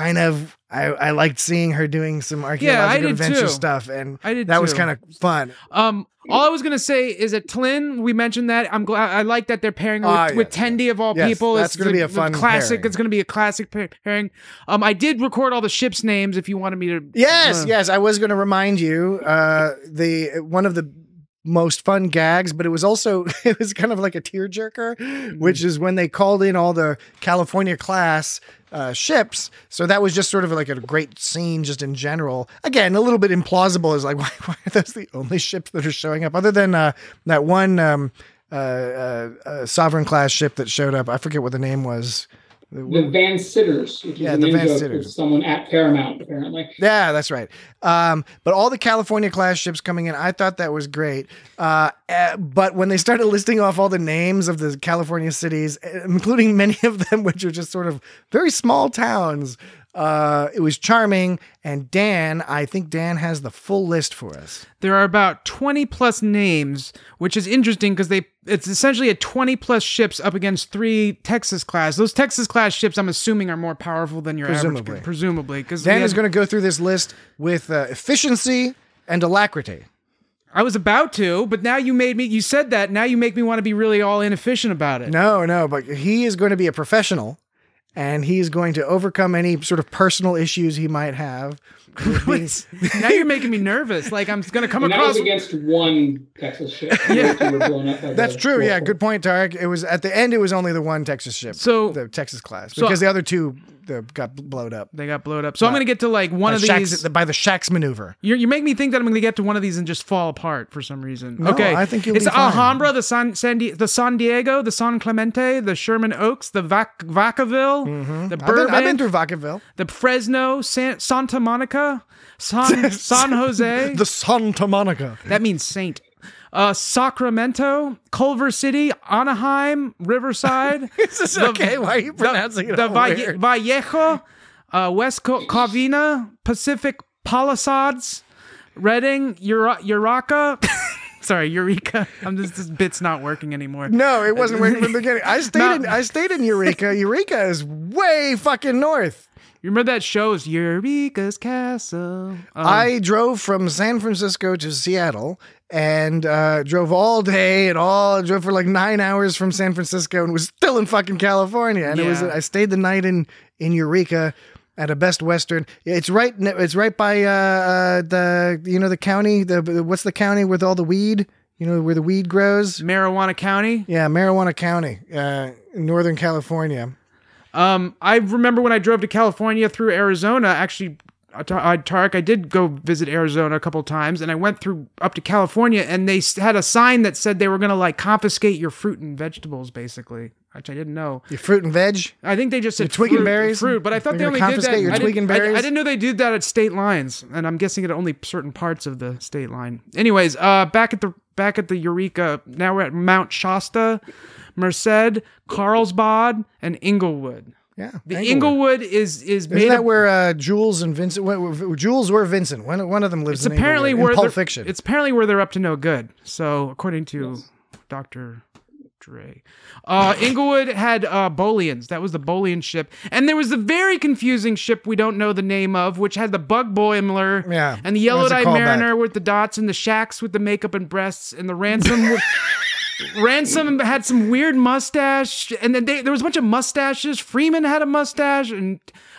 liked seeing her doing some archaeological adventure stuff, and that was kind of fun. All I was gonna say is that Tlin, we mentioned that. I'm glad. I like that they're pairing her with Tendi of all people. That's going to be a fun classic. Pairing. It's going to be a classic pairing. I did record all the ships' names. If you wanted me to, yes, I was going to remind you. One of the most fun gags, but it was kind of like a tearjerker, which is when they called in all the California class ships. So that was just sort of like a great scene just in general. Again, a little bit implausible is like, why are those the only ships that are showing up other than that one Sovereign class ship that showed up? I forget what the name was. The Van Sitters, which is the Van Sitters. Someone at Paramount, apparently. Yeah, that's right. But all the California class ships coming in, I thought that was great. But when they started listing off all the names of the California cities, including many of them which are just sort of very small towns, It was charming. And Dan, I think Dan has the full list for us. There are about 20 plus names, which is interesting because it's essentially a 20 plus ships up against 3 Texas class. Those Texas class ships, I'm assuming, are more powerful than your average. Presumably. Because Dan is going to go through this list with efficiency and alacrity. I was about to, but now you said that, now you make me want to be really all inefficient about it. No, but he is going to be a professional, and he's going to overcome any sort of personal issues he might have. Now you're making me nervous. Like I'm going to come and across... that was against one Texas ship. Yeah. Were blown up by That's true. Yeah, good point, Tarek. It was at the end. It was only the one Texas ship, the Texas class, because the other 2 got blown up. They got blown up. So I'm going to get to like one of these by the Shax maneuver. You make me think that I'm going to get to one of these and just fall apart for some reason. No, okay, I think you'll it's be the fine. Alhambra, the San Diego, the San Clemente, the Sherman Oaks, the Vacaville, the Burbank. I've been through Vacaville. The Fresno, Santa Monica, San Jose. The Santa Monica. That means saint. Sacramento, Culver City, Anaheim, Riverside. Is this okay? Why are you pronouncing it all weird? Vallejo, West Covina, Pacific Palisades, Redding, Eureka. Sorry, Eureka. This bit's not working anymore. No, it wasn't working from the beginning. I stayed in Eureka. Eureka is way fucking north. You remember that show? It's Eureka's Castle. I drove from San Francisco to Seattle and drove all day and drove for like 9 hours from San Francisco and was still in fucking California. And I stayed the night in Eureka at a Best Western. It's right by the county. What's the county with all the weed? You know, where the weed grows? Marijuana County? Yeah, Marijuana County, in Northern California. I remember when I drove to California through Arizona, actually, Tarek, I did go visit Arizona a couple times, and I went up to California, and they had a sign that said they were going to like confiscate your fruit and vegetables, basically, which I didn't know. Your fruit and veg? I think they just said twig and berries? Fruit, but I thought they only did that. Your twig and berries? I didn't know they did that at state lines, and I'm guessing at only certain parts of the state line. Anyways, back at the Eureka, now we're at Mount Shasta, Merced, Carlsbad, and Inglewood. Yeah, the Inglewood is Isn't that where Jules and Vincent? Jules or Vincent? One of them lives. It's apparently where Pulp Fiction. It's apparently where they're up to no good. So according to Dr. Dre, Inglewood had Bolians. That was the Bolian ship, and there was the very confusing ship we don't know the name of, which had the Bug Boimler, and the Yellow-Eyed Mariner with the dots, and the Shax with the makeup and breasts, and the Ransom. Ransom had some weird mustache, and then there was a bunch of mustaches. Freeman had a mustache, and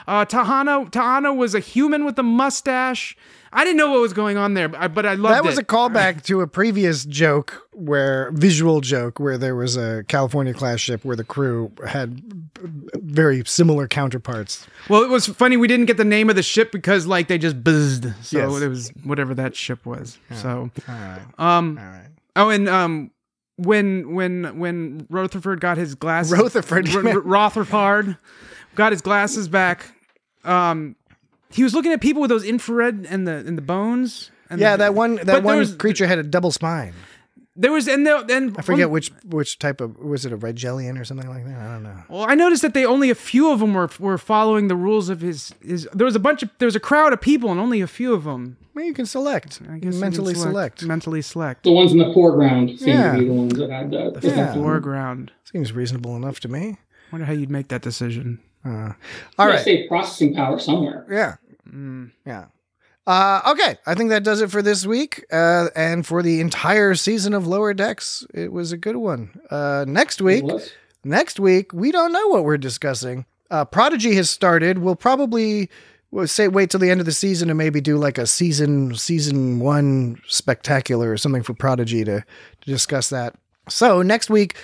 Tahana was a human with a mustache. I didn't know what was going on there, but I loved it. That was a callback to a previous visual joke, where there was a California class ship where the crew had very similar counterparts. Well, it was funny. We didn't get the name of the ship because like they just buzzed. So it was whatever that ship was. Yeah. So, all right. Oh, and when Rutherford got his glasses, Rutherford got his glasses back. He was looking at people with those infrared and the bones. And that one creature had a double spine. There was and I forget which type of, was it a red jellian or something like that? I don't know. Well, I noticed that only a few of them were following the rules of his. There was a crowd of people and only a few of them. Well, you can select. I guess mentally select. Mentally select. The ones in the foreground seem to be the ones that had the foreground. Seems reasonable enough to me. Wonder how you'd make that decision. All right. Save processing power somewhere. Yeah. Yeah. Okay, I think that does it for this week, and for the entire season of Lower Decks. It was a good one. Next week, we don't know what we're discussing. Prodigy has started. We'll probably wait till the end of the season and maybe do like a season 1 spectacular or something for Prodigy to discuss that. So next week,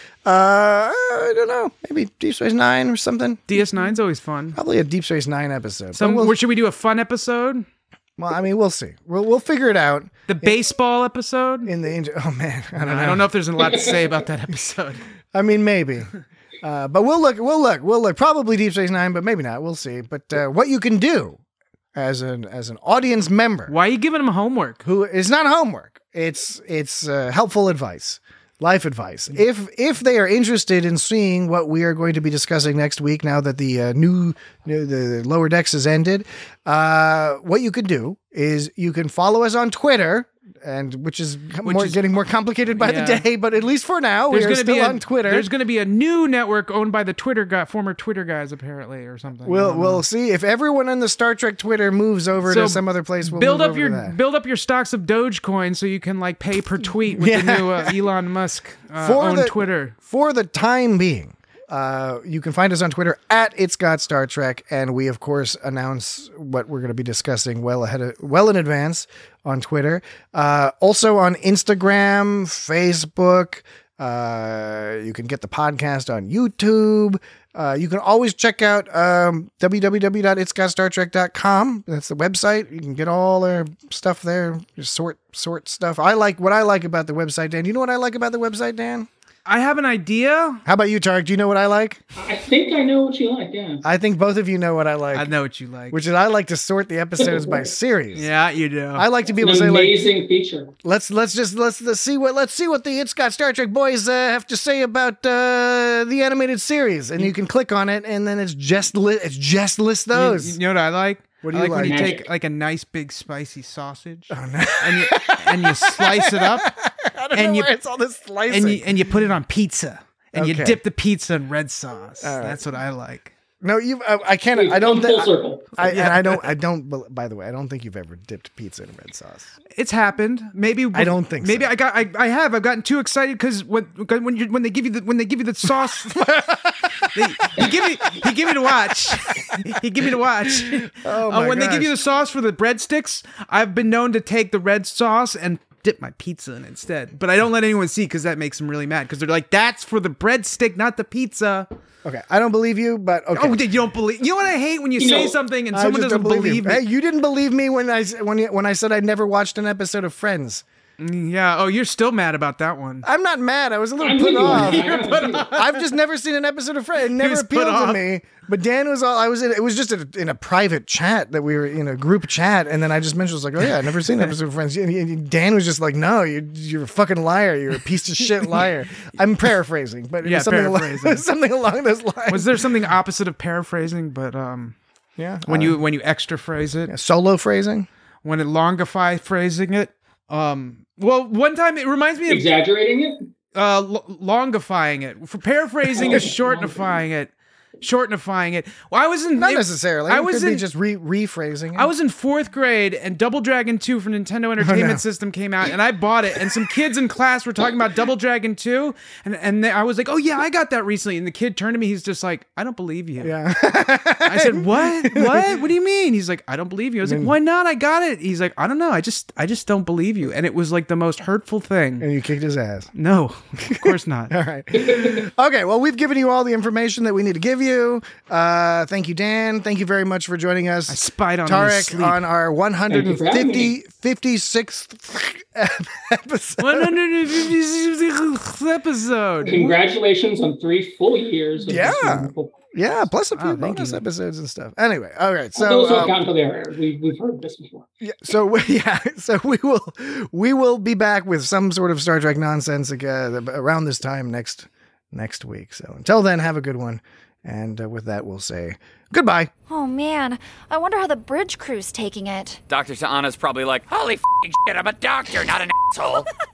I don't know, maybe Deep Space Nine or something. DS9's always fun. Probably a Deep Space Nine episode. Should we do a fun episode? Well, I mean, we'll see. We'll figure it out. The baseball episode? Oh man, I don't know. I don't know if there's a lot to say about that episode. I mean, maybe. But we'll look. Probably Deep Space Nine, but maybe not. We'll see. But what you can do as an audience member. Why are you giving them homework? It's not homework. It's helpful advice. Life advice. If they are interested in seeing what we are going to be discussing next week, now that the the Lower Decks has ended, what you could do is you can follow us on Twitter, and which is getting more complicated by the day, but at least for now, we are still on Twitter. There's going to be a new network owned by the former Twitter guys, apparently, or something. We'll see if everyone on the Star Trek Twitter moves over to some other place. We'll build up your stocks of Dogecoin so you can like pay per tweet with the new Elon Musk owned Twitter. For the time being. You can find us on Twitter at It's Got Star Trek, and we of course announce what we're going to be discussing well in advance on Twitter. Also on Instagram, Facebook. You can get the podcast on YouTube. You can always check out www.itsgotstartrek.com. That's the website. You can get all their stuff there. Just sort stuff. What I like about the website, Dan. You know what I like about the website, Dan? I have an idea. How about you, Tarek? Do you know what I like? I think I know what you like, yeah. I think both of you know what I like. I know what you like. Which is I like to sort the episodes by series. Yeah, you do. I like to be able to say amazing feature. Let's see what the It's Got Star Trek boys have to say about the animated series, and you can click on it, and then it's just lists those. You know what I like? What do you like? When you take like a nice big spicy sausage, and you slice it up. I don't know where it's all this slicing. And you put it on pizza, and you dip the pizza in red sauce. Right. That's what I like. No, I can't. I don't think. Full circle. I don't. By the way, I don't think you've ever dipped pizza in red sauce. It's happened. Maybe I don't think. Maybe so. I have. I've gotten too excited because when they give you the sauce, he give me to watch. He give me to watch. Oh my when gosh. they give you the sauce for the breadsticks, I've been known to take the red sauce and dip my pizza in instead. But I don't let anyone see because that makes them really mad because they're like, "That's for the breadstick, not the pizza." Okay, I don't believe you, but okay. Oh, you don't believe? You know what I hate when you say something and someone doesn't believe me. Hey, you didn't believe me when I said I'd never watched an episode of Friends. Yeah. Oh, you're still mad about that one. I'm not mad. I was a little put off. I've just never seen an episode of Friends. It never appealed to me. But Dan was all. It was just in a private chat that we were in a group chat, and then I just mentioned, I was like, "Oh yeah, I've never seen an episode of Friends." And Dan was just like, "No, you're a fucking liar. You're a piece of shit liar." I'm paraphrasing, but it was something along those lines. Was there something opposite of paraphrasing? But yeah, when you extra phrase it, solo phrasing, when it longify phrasing it. Well, one time it reminds me of exaggerating it. Longifying it. For paraphrasing is shortenifying it. Well, I was in not necessarily. It could be just rephrasing it. I was in 4th grade, and Double Dragon 2 from Nintendo Entertainment System came out, and I bought it. And some kids in class were talking about Double Dragon 2, and I was like, "Oh yeah, I got that recently." And the kid turned to me, he's just like, "I don't believe you." Yeah. I said, "What? What do you mean?" He's like, "I don't believe you." I was like, "Why not? I got it." He's like, "I don't know. I just don't believe you." And it was like the most hurtful thing. And you kicked his ass. No, of course not. All right. Okay. Well, we've given you all the information that we need to give you. Thank you, Dan. Thank you very much for joining us. I spied on Tarek on our 156th episode. 156th episode. Congratulations on 3 full years. Of this wonderful. Yeah, plus a few bonus episodes and stuff. Anyway, all right. So those who count until they're aired. We've heard this before. Yeah. So we will be back with some sort of Star Trek nonsense around this time next week. So until then, have a good one. And with that, we'll say goodbye. Oh man, I wonder how the bridge crew's taking it. Dr. Ta'ana's probably like, "Holy f***ing shit, I'm a doctor, not an asshole."